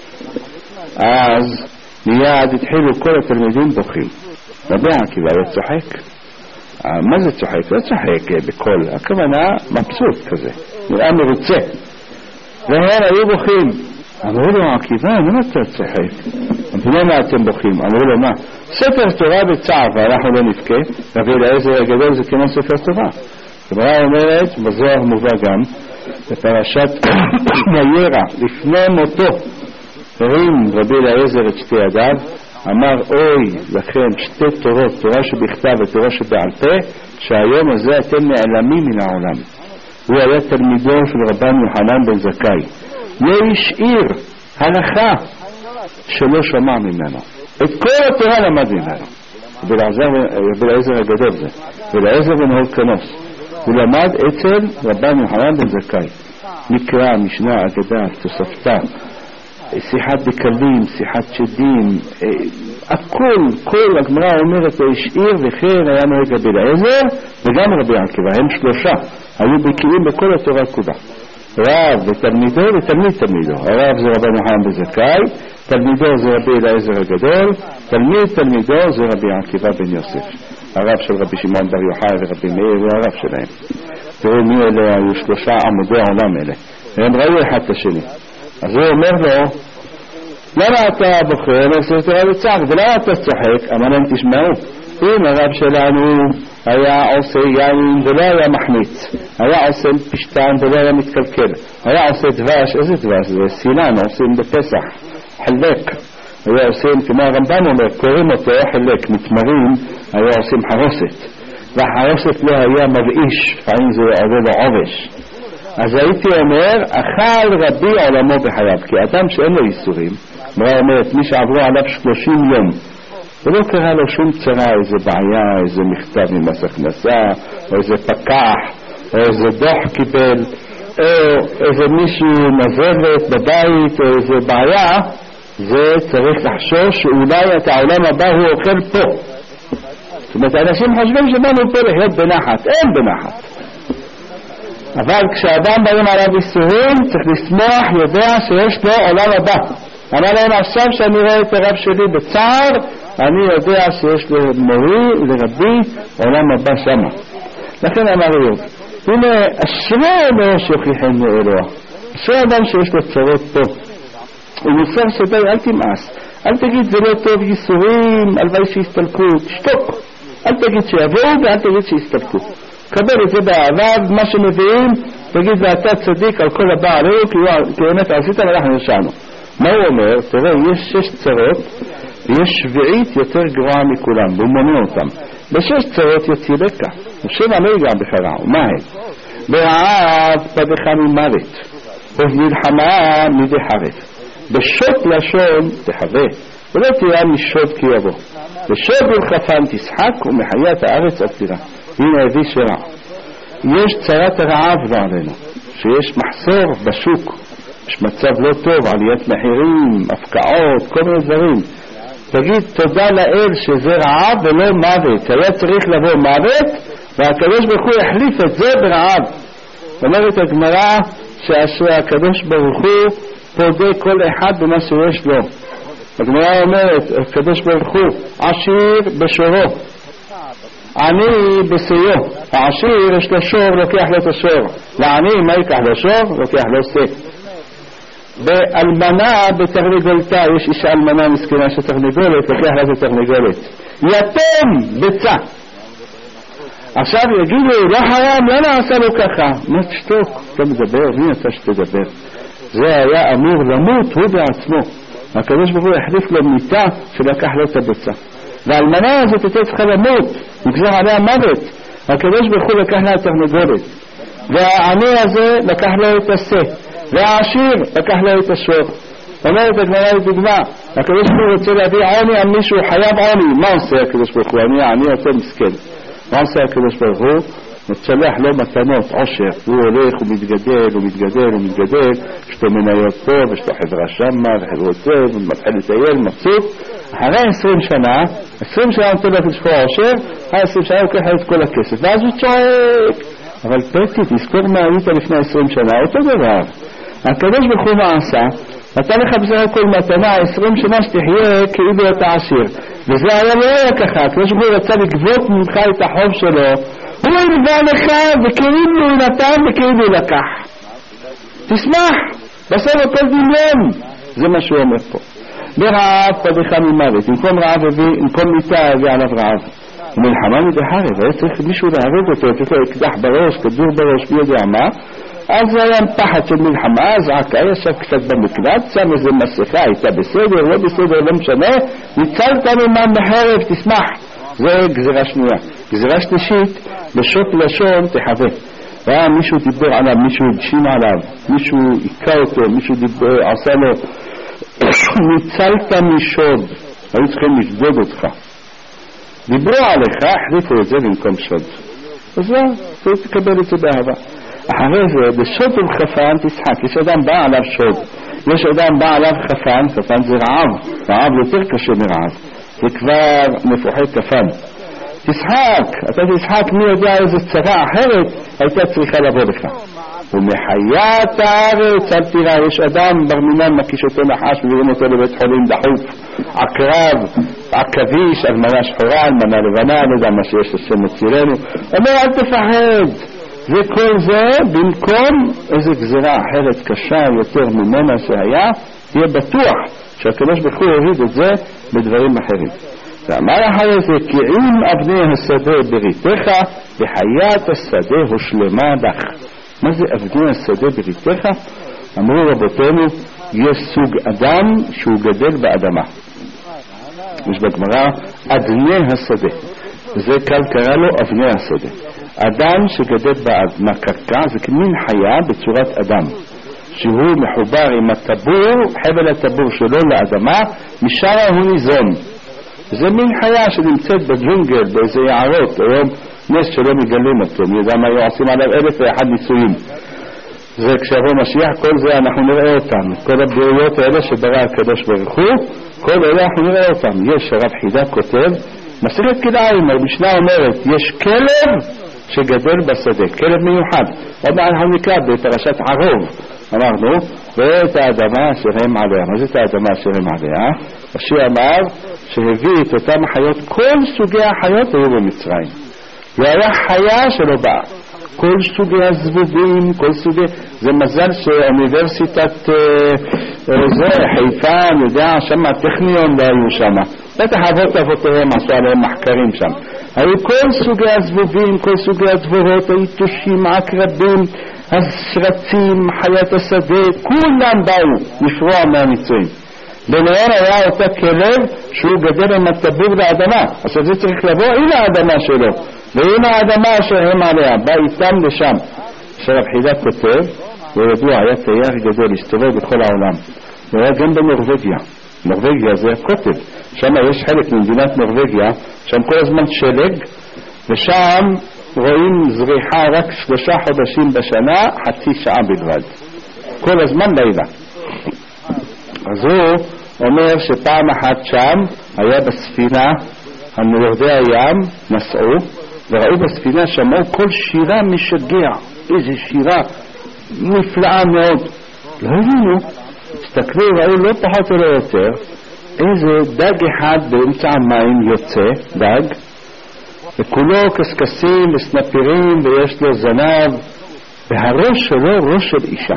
אז מיד התחילו כל התלמידים בוכים. רבי עקיבא לא צוחק. מה זה צוחק? לא צוחק בקול, הכוונה מבסוט כזה, נראה מרוצה. והם היו בוכים. אמרו לו עקיבא, למה אתה צוחק? אמרו מה אתם בוכים? אמרו לו מה? ספר תורה בצער ואנחנו לא נבכה. רבי אליעזר הגדול זה כמו ספר תורה. הגמרא אומרת, בזוהר מובא גם בפרשת וירא, לפני מותו הרים רבי אליעזר את שתי ידיו, אמר אוי לכם שתי תורות, תורה שבכתב ותורה שבעל פה, שהיום הזה אתם נעלמים מן העולם. הוא היה תלמידו של רבן יוחנן בן זכאי. יש עיר הלכה שלא שמע ממנו. את כל התורה למד ממנו. ולעזר הגדול זה. ולעזר בן הורקנוס. הוא למד אצל רבן יוחנן בן זכאי. מקרא, משנה, אגדה, תוספתא, שיחת דקלים, שיחת שדים, הכל, כל הגמרא אומרת השאיר וכן היה נוהג רבי אליעזר וגם רבי עקיבא, הם שלושה, היו בקיאים בכל התורה כולה. רב ותלמידו ותלמיד תלמידו. הרב זה רבן יוחנן בן זכאי, תלמידו זה רבי אליעזר הגדול, תלמיד תלמידו זה רבי עקיבא בן יוסף. הרב של רבי שמעון בר יוחאי ורבי מאיר הוא הרב שלהם. תראו מי אלה היו שלושה עמודי העולם אלה, והם ראו אחד את השני. אז הוא אומר לו, למה אתה בוחר לעשות תורה וצעק ולמה אתה צוחק? אמר להם תשמעו, אם הרב שלנו היה עושה יין ולא היה מחמיץ, היה עושה פשטן ולא היה מתקלקל, היה עושה דבש, איזה דבש? זה סינן, עושים בפסח, חלק, היה עושים, כמו הרמב"ן אומר, קוראים אותו חלק, מתמרים, היה עושים חרוסת, והחרוסת לא היה מבאיש, פעמים זה עולה לו עובש. אז הייתי אומר, אכל רבי עולמו בחייו, כי אדם שאין לו איסורים, מראה אומרת, מי שעברו עליו שלושים יום, ולא קרה לו שום צרה, איזה בעיה, איזה מכתב ממס הכנסה, או איזה פקח, או איזה דוח קיבל, או איזה מישהו נזבת בבית, או איזה בעיה, זה צריך לחשוש שאולי את העולם הבא הוא אוכל פה. זאת אומרת, אנשים חושבים שבאנו פה לחיות בנחת, אין בנחת. אבל כשאדם באים עליו איסורים, צריך לשמוח, יודע שיש לו עולם הבא. אמר להם עכשיו שאני רואה את הרב שלי בצער, אני יודע שיש למורי, לרבי, עולם הבא שמה. לכן אמר יוב, הנה, אשרי אלוה שהוכיחנו אלוה. אשרי אדם שיש לו צרות פה. הוא מוסר שדי, אל תמאס. אל תגיד זה לא טוב ייסורים, הלוואי שיסתלקו, תשתוק. אל תגיד שיבואו ואל תגיד שיסתלקו. קבל את זה באהבה, מה שמביאים, תגיד ואתה צדיק על כל הבא עליו, כי באמת עשית ואנחנו נשענו. מה הוא אומר? תראה, יש שש צרות, ויש שביעית יותר גרועה מכולם, והוא מונה אותם. בשש צרות יוציא לקה, ושבע לא יגע בחרה, ומה הם? ברעב פדך ממוות, ובמלחמה מידי חרב. בשוט לשון תחווה, ולא תראה משוד כי יבוא. בשוד ולחפן תשחק, ומחיית הארץ עתירה. הנה הביא שרע. יש צרת הרעב בעלינו, שיש מחסור בשוק, יש מצב לא טוב, עליית מחירים, הפקעות, כל מיני דברים. תגיד תודה לאל שזה רעב ולא מוות. היה צריך לבוא מוות, והקדוש ברוך הוא החליף את זה ברעב. אומרת הגמרא שהקדוש ברוך הוא פודה כל אחד במה שיש לו. הגמרא אומרת, הקדוש ברוך הוא עשיר בשורו, עני בסיו. העשיר יש לו שור, לוקח לו את השור. לעני מה ייקח לו שור? לוקח לו שא. באלמנה בתרנגולתה, יש אישה אלמנה מסכנה שתרנגולת, לוקח לה את התרנגולת. יתם ביצה. עכשיו יגידו, לא חרם, לא נעשה לו ככה. מה תשתוק? אתה מדבר, מי אתה שתדבר? זה היה אמור למות, הוא בעצמו. הקדוש ברוך הוא החליף לו מיטה שלקח לו את הביצה. והאלמנה הזאת הייתה צריכה למות, נגזר עליה מוות. הקדוש ברוך הוא לקח לה את התרנגולת. והעני הזה לקח לו את השא. והעשיר לקח לו את השור. אומרת הגמרא לדוגמה, הקדוש ברוך הוא רוצה להביא עוני על מישהו, חייב עוני. מה עושה הקדוש ברוך הוא? אני עני אותו מסכן. מה עושה הקדוש ברוך הוא? מצלח לו מתנות, עושר. הוא הולך ומתגדל ומתגדל ומתגדל, יש לו מניות פה ויש לו חברה שמה וחברות זה, ומתחיל לטייל, מבסוט. אחרי עשרים שנה, עשרים שנה נותן לו את שחור עושר, אחרי עשרים שנה הוא לוקח את כל הכסף, ואז הוא צועק. אבל פתי, תזכור מה היית לפני עשרים שנה, אותו דבר. הקדוש ברוך הוא מה עשה? אתה לך בסך הכל מתנה עשרים שנה שתחיה כאילו אתה עשיר, וזה היה לא היה ככה. הקדוש ברוך הוא רצה לגבות ממך את החוב שלו, הוא ירבה לך וכאילו הוא נתן וכאילו הוא לקח. תשמח, בסוף הכל דמיון. זה מה שהוא אומר פה. ברעב פדך ממוות, במקום רעב הביא, במקום מיטה הביא עליו רעב. ומלחמה מידי חרב, היה צריך מישהו להרוג אותו, צריך לו אקדח בראש, כדור בראש, מי יודע מה. אז היה פחד של מלחמה, זעקה, ישב קצת במקלט, שם איזה מסכה, הייתה בסדר, לא בסדר, לא משנה, ניצלת ממם בחרב, תשמח. זה גזירה שנייה. גזירה שלישית, בשוט לשון תחווה. והיה מישהו דיבר עליו, מישהו הגשים עליו, מישהו עיקה אותו, מישהו דיבר, עשה לו ניצלת משוד, היו צריכים לשדוד אותך. דיברו עליך, החליפו את זה במקום שוד. אז זהו, אתה תקבל את זה באהבה. אחרי זה, בשוד ובחפן תשחק. יש אדם בא עליו שוד, יש אדם בא עליו חפן, חפן זה רעב, רעב יותר קשה מרעב, זה כבר מפוחד כפן. תשחק, אתה תשחק, מי יודע איזו צרה אחרת הייתה צריכה לבוא לך. ומחיית הארץ, אל תראה, יש אדם ברמינן מקיש אותו נחש מביאים אותו לבית חולים דחוף, עקרב, עכביש, אלמנה שחורה, אלמנה לבנה, לא יודע מה שיש לשם מצירנו, אומר אל תפחד. וכל זה במקום איזו גזירה אחרת קשה יותר ממנה שהיה, תהיה בטוח שהקדוש ברוך הוא הוריד את זה בדברים אחרים. ואמר אחרי זה, כי אם אבני השדה בריתך, וחיית השדה הושלמה לך. מה זה אבני השדה בריתך? אמרו רבותינו, יש סוג אדם שהוא גדל באדמה. יש בגמרא אדני השדה, וזה כאן קרא לו אבני השדה. אדם שגדל באדמה קרקע זה כמין חיה בצורת אדם, שהוא מחובר עם הטבור, חבל הטבור שלו לאדמה, משרה הוא ניזון. זה מין חיה שנמצאת בג'ונגל, באיזה יערות, היום נס שלא מגלים אותו, מי יודע מה היו עושים עליו אלף ואחד ניסויים. זה כשיבוא משיח, כל זה אנחנו נראה אותם, כל הבריאות האלה שברא הקדוש ברוך הוא, כל אלה אנחנו נראה אותם. יש הרב חידה כותב, מסכת כדאיים, המשנה אומרת, יש כלב שגדל בשדה, כלב מיוחד. עוד מעט אנחנו נקרא בפרשת ערוב, אמרנו, ואת האדמה שהם עליה. מה זה את האדמה שהם עליה? רש"י אמר שהביא את אותם החיות, כל סוגי החיות היו במצרים. והיה חיה שלא באה. כל סוגי הזבובים, כל סוגי... זה מזל שאוניברסיטת אה, זה, חיפה, אני יודע, שם הטכניון לא היו שם. בטח אבות אבותיהם עשו עליהם מחקרים שם. היו כל סוגי הזבובים, כל סוגי הדבורות, היתושים, עקרבים, השרצים, חיית השדה, כולם באו לפרוע מהמצרים. ביניהם היה אותה כלב שהוא גדל עם הטבור לאדמה. עכשיו זה צריך לבוא עם האדמה שלו, ועם האדמה שהם עליה, בא איתם לשם. שרב חידה כותב, וידוע, היה תייר גדול, הסתובב בכל העולם. והיה גם בנורווגיה. נורווגיה זה הקוטב. שם יש חלק ממדינת נורווגיה, שם כל הזמן שלג, ושם רואים זריחה רק שלושה חודשים בשנה, חצי שעה בלבד. כל הזמן לילה. אז הוא אומר שפעם אחת שם היה בספינה, הנורדי הים נסעו, וראו בספינה, שמעו כל שירה משגע, איזה שירה נפלאה מאוד. לא הבינו, הסתכלו, ראו לא פחות ולא יותר, איזה דג אחד באמצע המים יוצא, דג, וכולו קסקסים וסנפירים ויש לו זנב, והראש שלו ראש של אישה.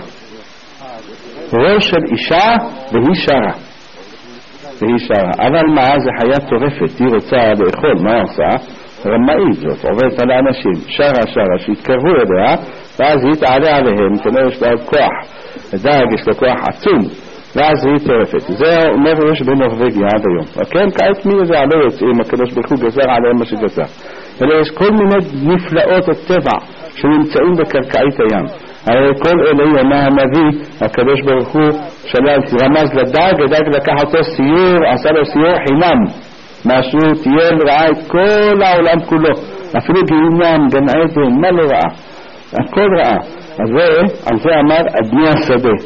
ראש של אישה והיא שרה. והיא שרה. אבל מה? זה חיה טורפת, היא רוצה לאכול, מה היא עושה? רמאית זאת, עובדת על האנשים, שרה שרה, שהתקרבו אליה, ואז היא תעלה עליהם, כנראה יש לה כוח, הדג יש לה כוח עצום, ואז היא טורפת. זה אומר יש בנורווגיה עד היום. וכן, כעת מי זה עלו יוצאים, הקדוש ברוך הוא גזר עליהם מה שגזר. אלא יש כל מיני נפלאות הטבע שנמצאים בקרקעית הים. הרי כל אלה יונה הנביא, הקדוש ברוך הוא שלל, רמז לדג, הדג לקח אותו סיור, עשה לו סיור חינם, משהו טייל ראה את כל העולם כולו, אפילו גיהינום, גן עדן, מה לא ראה? הכל ראה. אז זה, על זה אמר אדני השדה.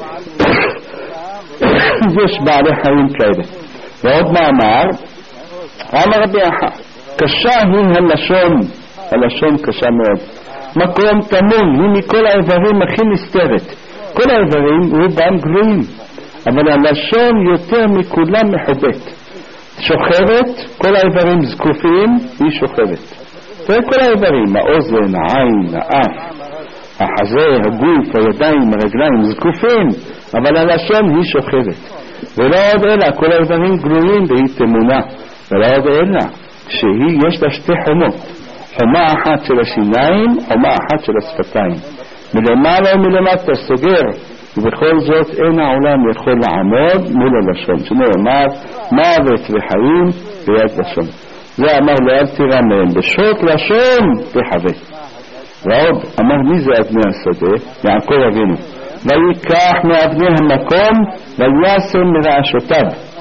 יש בעלי חיים כאלה. ועוד מאמר, אמר רבי אחא, קשה היא הלשון, הלשון קשה מאוד. מקום תמון, היא מכל האיברים הכי נסתרת. כל האיברים רובם גלויים, אבל הלשון יותר מכולם מחובט. שוכבת, כל האיברים זקופים, היא שוכבת. וכל האיברים, האוזן, העין, האף, החזה, הגוף, הידיים, הרגליים, זקופים, אבל הלשון היא שוכבת. ולא עוד אלא, כל האיברים גלויים והיא תמונה. ולא עוד אלא, שהיא יש לה שתי חומות. חומה אחת של השיניים, חומה אחת של השפתיים. מלמעלה ומלמטה סוגר, ובכל זאת אין העולם יכול לעמוד מול הלשון. שנאמר, מוות וחיים ביד לשון. זה אמר לו, אל תירא מהם, בשוט לשון תחווה. ועוד אמר, מי זה אבני השדה? יעקב אבינו. ויקח מאבני המקום ויעשה מרעשותיו.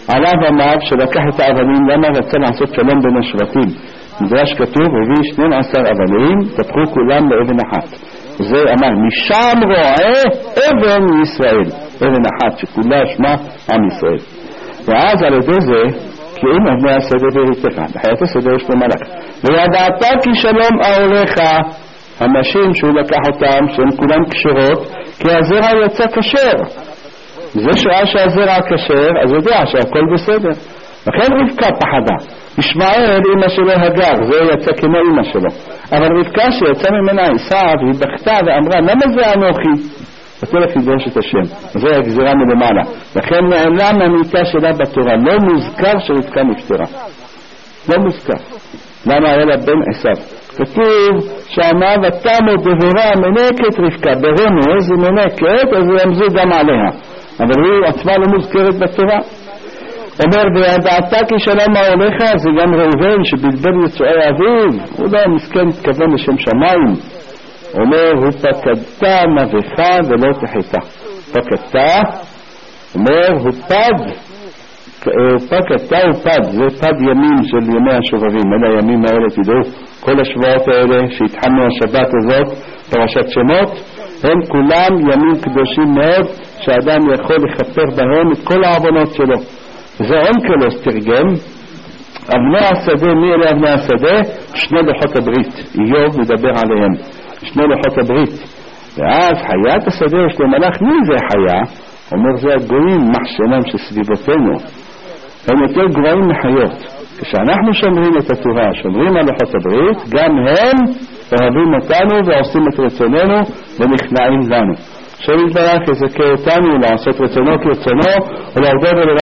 עליו אמר שלקח את האבנים, למה רצה לעשות שלום בין השבטים? מדרש כתוב, הביא שנים עשר אבנים, תפחו כולם לאבן אחת. זה אמר, משם רואה אבן מישראל, אבן אחת שכולה שמה עם ישראל. ואז על ידי זה, כי אם אבני השדה בריתך, בחיית השדה יש לו מלאך. וידעת כי שלום אהליך, אנשים שהוא לקח אותם, שהם כולם קשרות, כי הזרע יצא כשר. זה שעה שהזרע כשר, אז יודע שהכל בסדר. לכן רבקה פחדה. ישמעאל אמא שלו הגר, זה יצא כמו אמא שלו. אבל רבקה שיצא ממנה עשיו, היא בכתה ואמרה, למה זה אנוכי? ותלך לדרוש את השם. זה הגזירה מלמעלה. לכן נעלם המיטה שלה בתורה. לא מוזכר שרבקה נפטרה. לא מוזכר. למה היה לה בן עשיו? כתוב שאמר ותמו דבורה מנקת רבקה. ברמז היא מנקת, אז הוא ימזו גם עליה. אבל היא עצמה לא מוזכרת בתורה. אומר, וידעת כי שלום אהליך, זה גם ראובן שבלבל יצואי אביו, הוא לא מסכן התכוון לשם שמיים. אומר, הוא פקדת נבך ולא תחיתה. פקדת, אומר, הוא פד, פקדת הוא פד, זה פד ימים של ימי השובבים. אלה הימים האלה, תדעו, כל השבועות האלה שהתחלנו השבת הזאת, פרשת שמות, הם כולם ימים קדושים מאוד, שאדם יכול לכפר בהם את כל העוונות שלו. זה אונקלוס תרגם, אבני השדה, מי אלה אבני השדה? שני לוחות הברית, איוב מדבר עליהם, שני לוחות הברית. ואז חיית השדה יש לו מלאך, מי זה חיה? אומר זה הגויים מחשנם שסביבותינו, הם יותר גרועים מחיות. כשאנחנו שומרים את התורה, שומרים על לוחות הברית, גם הם אוהבים אותנו ועושים את רצוננו ונכנעים לנו. שם יתברך יזכה אותנו לעשות רצונו כרצונו ולעבוד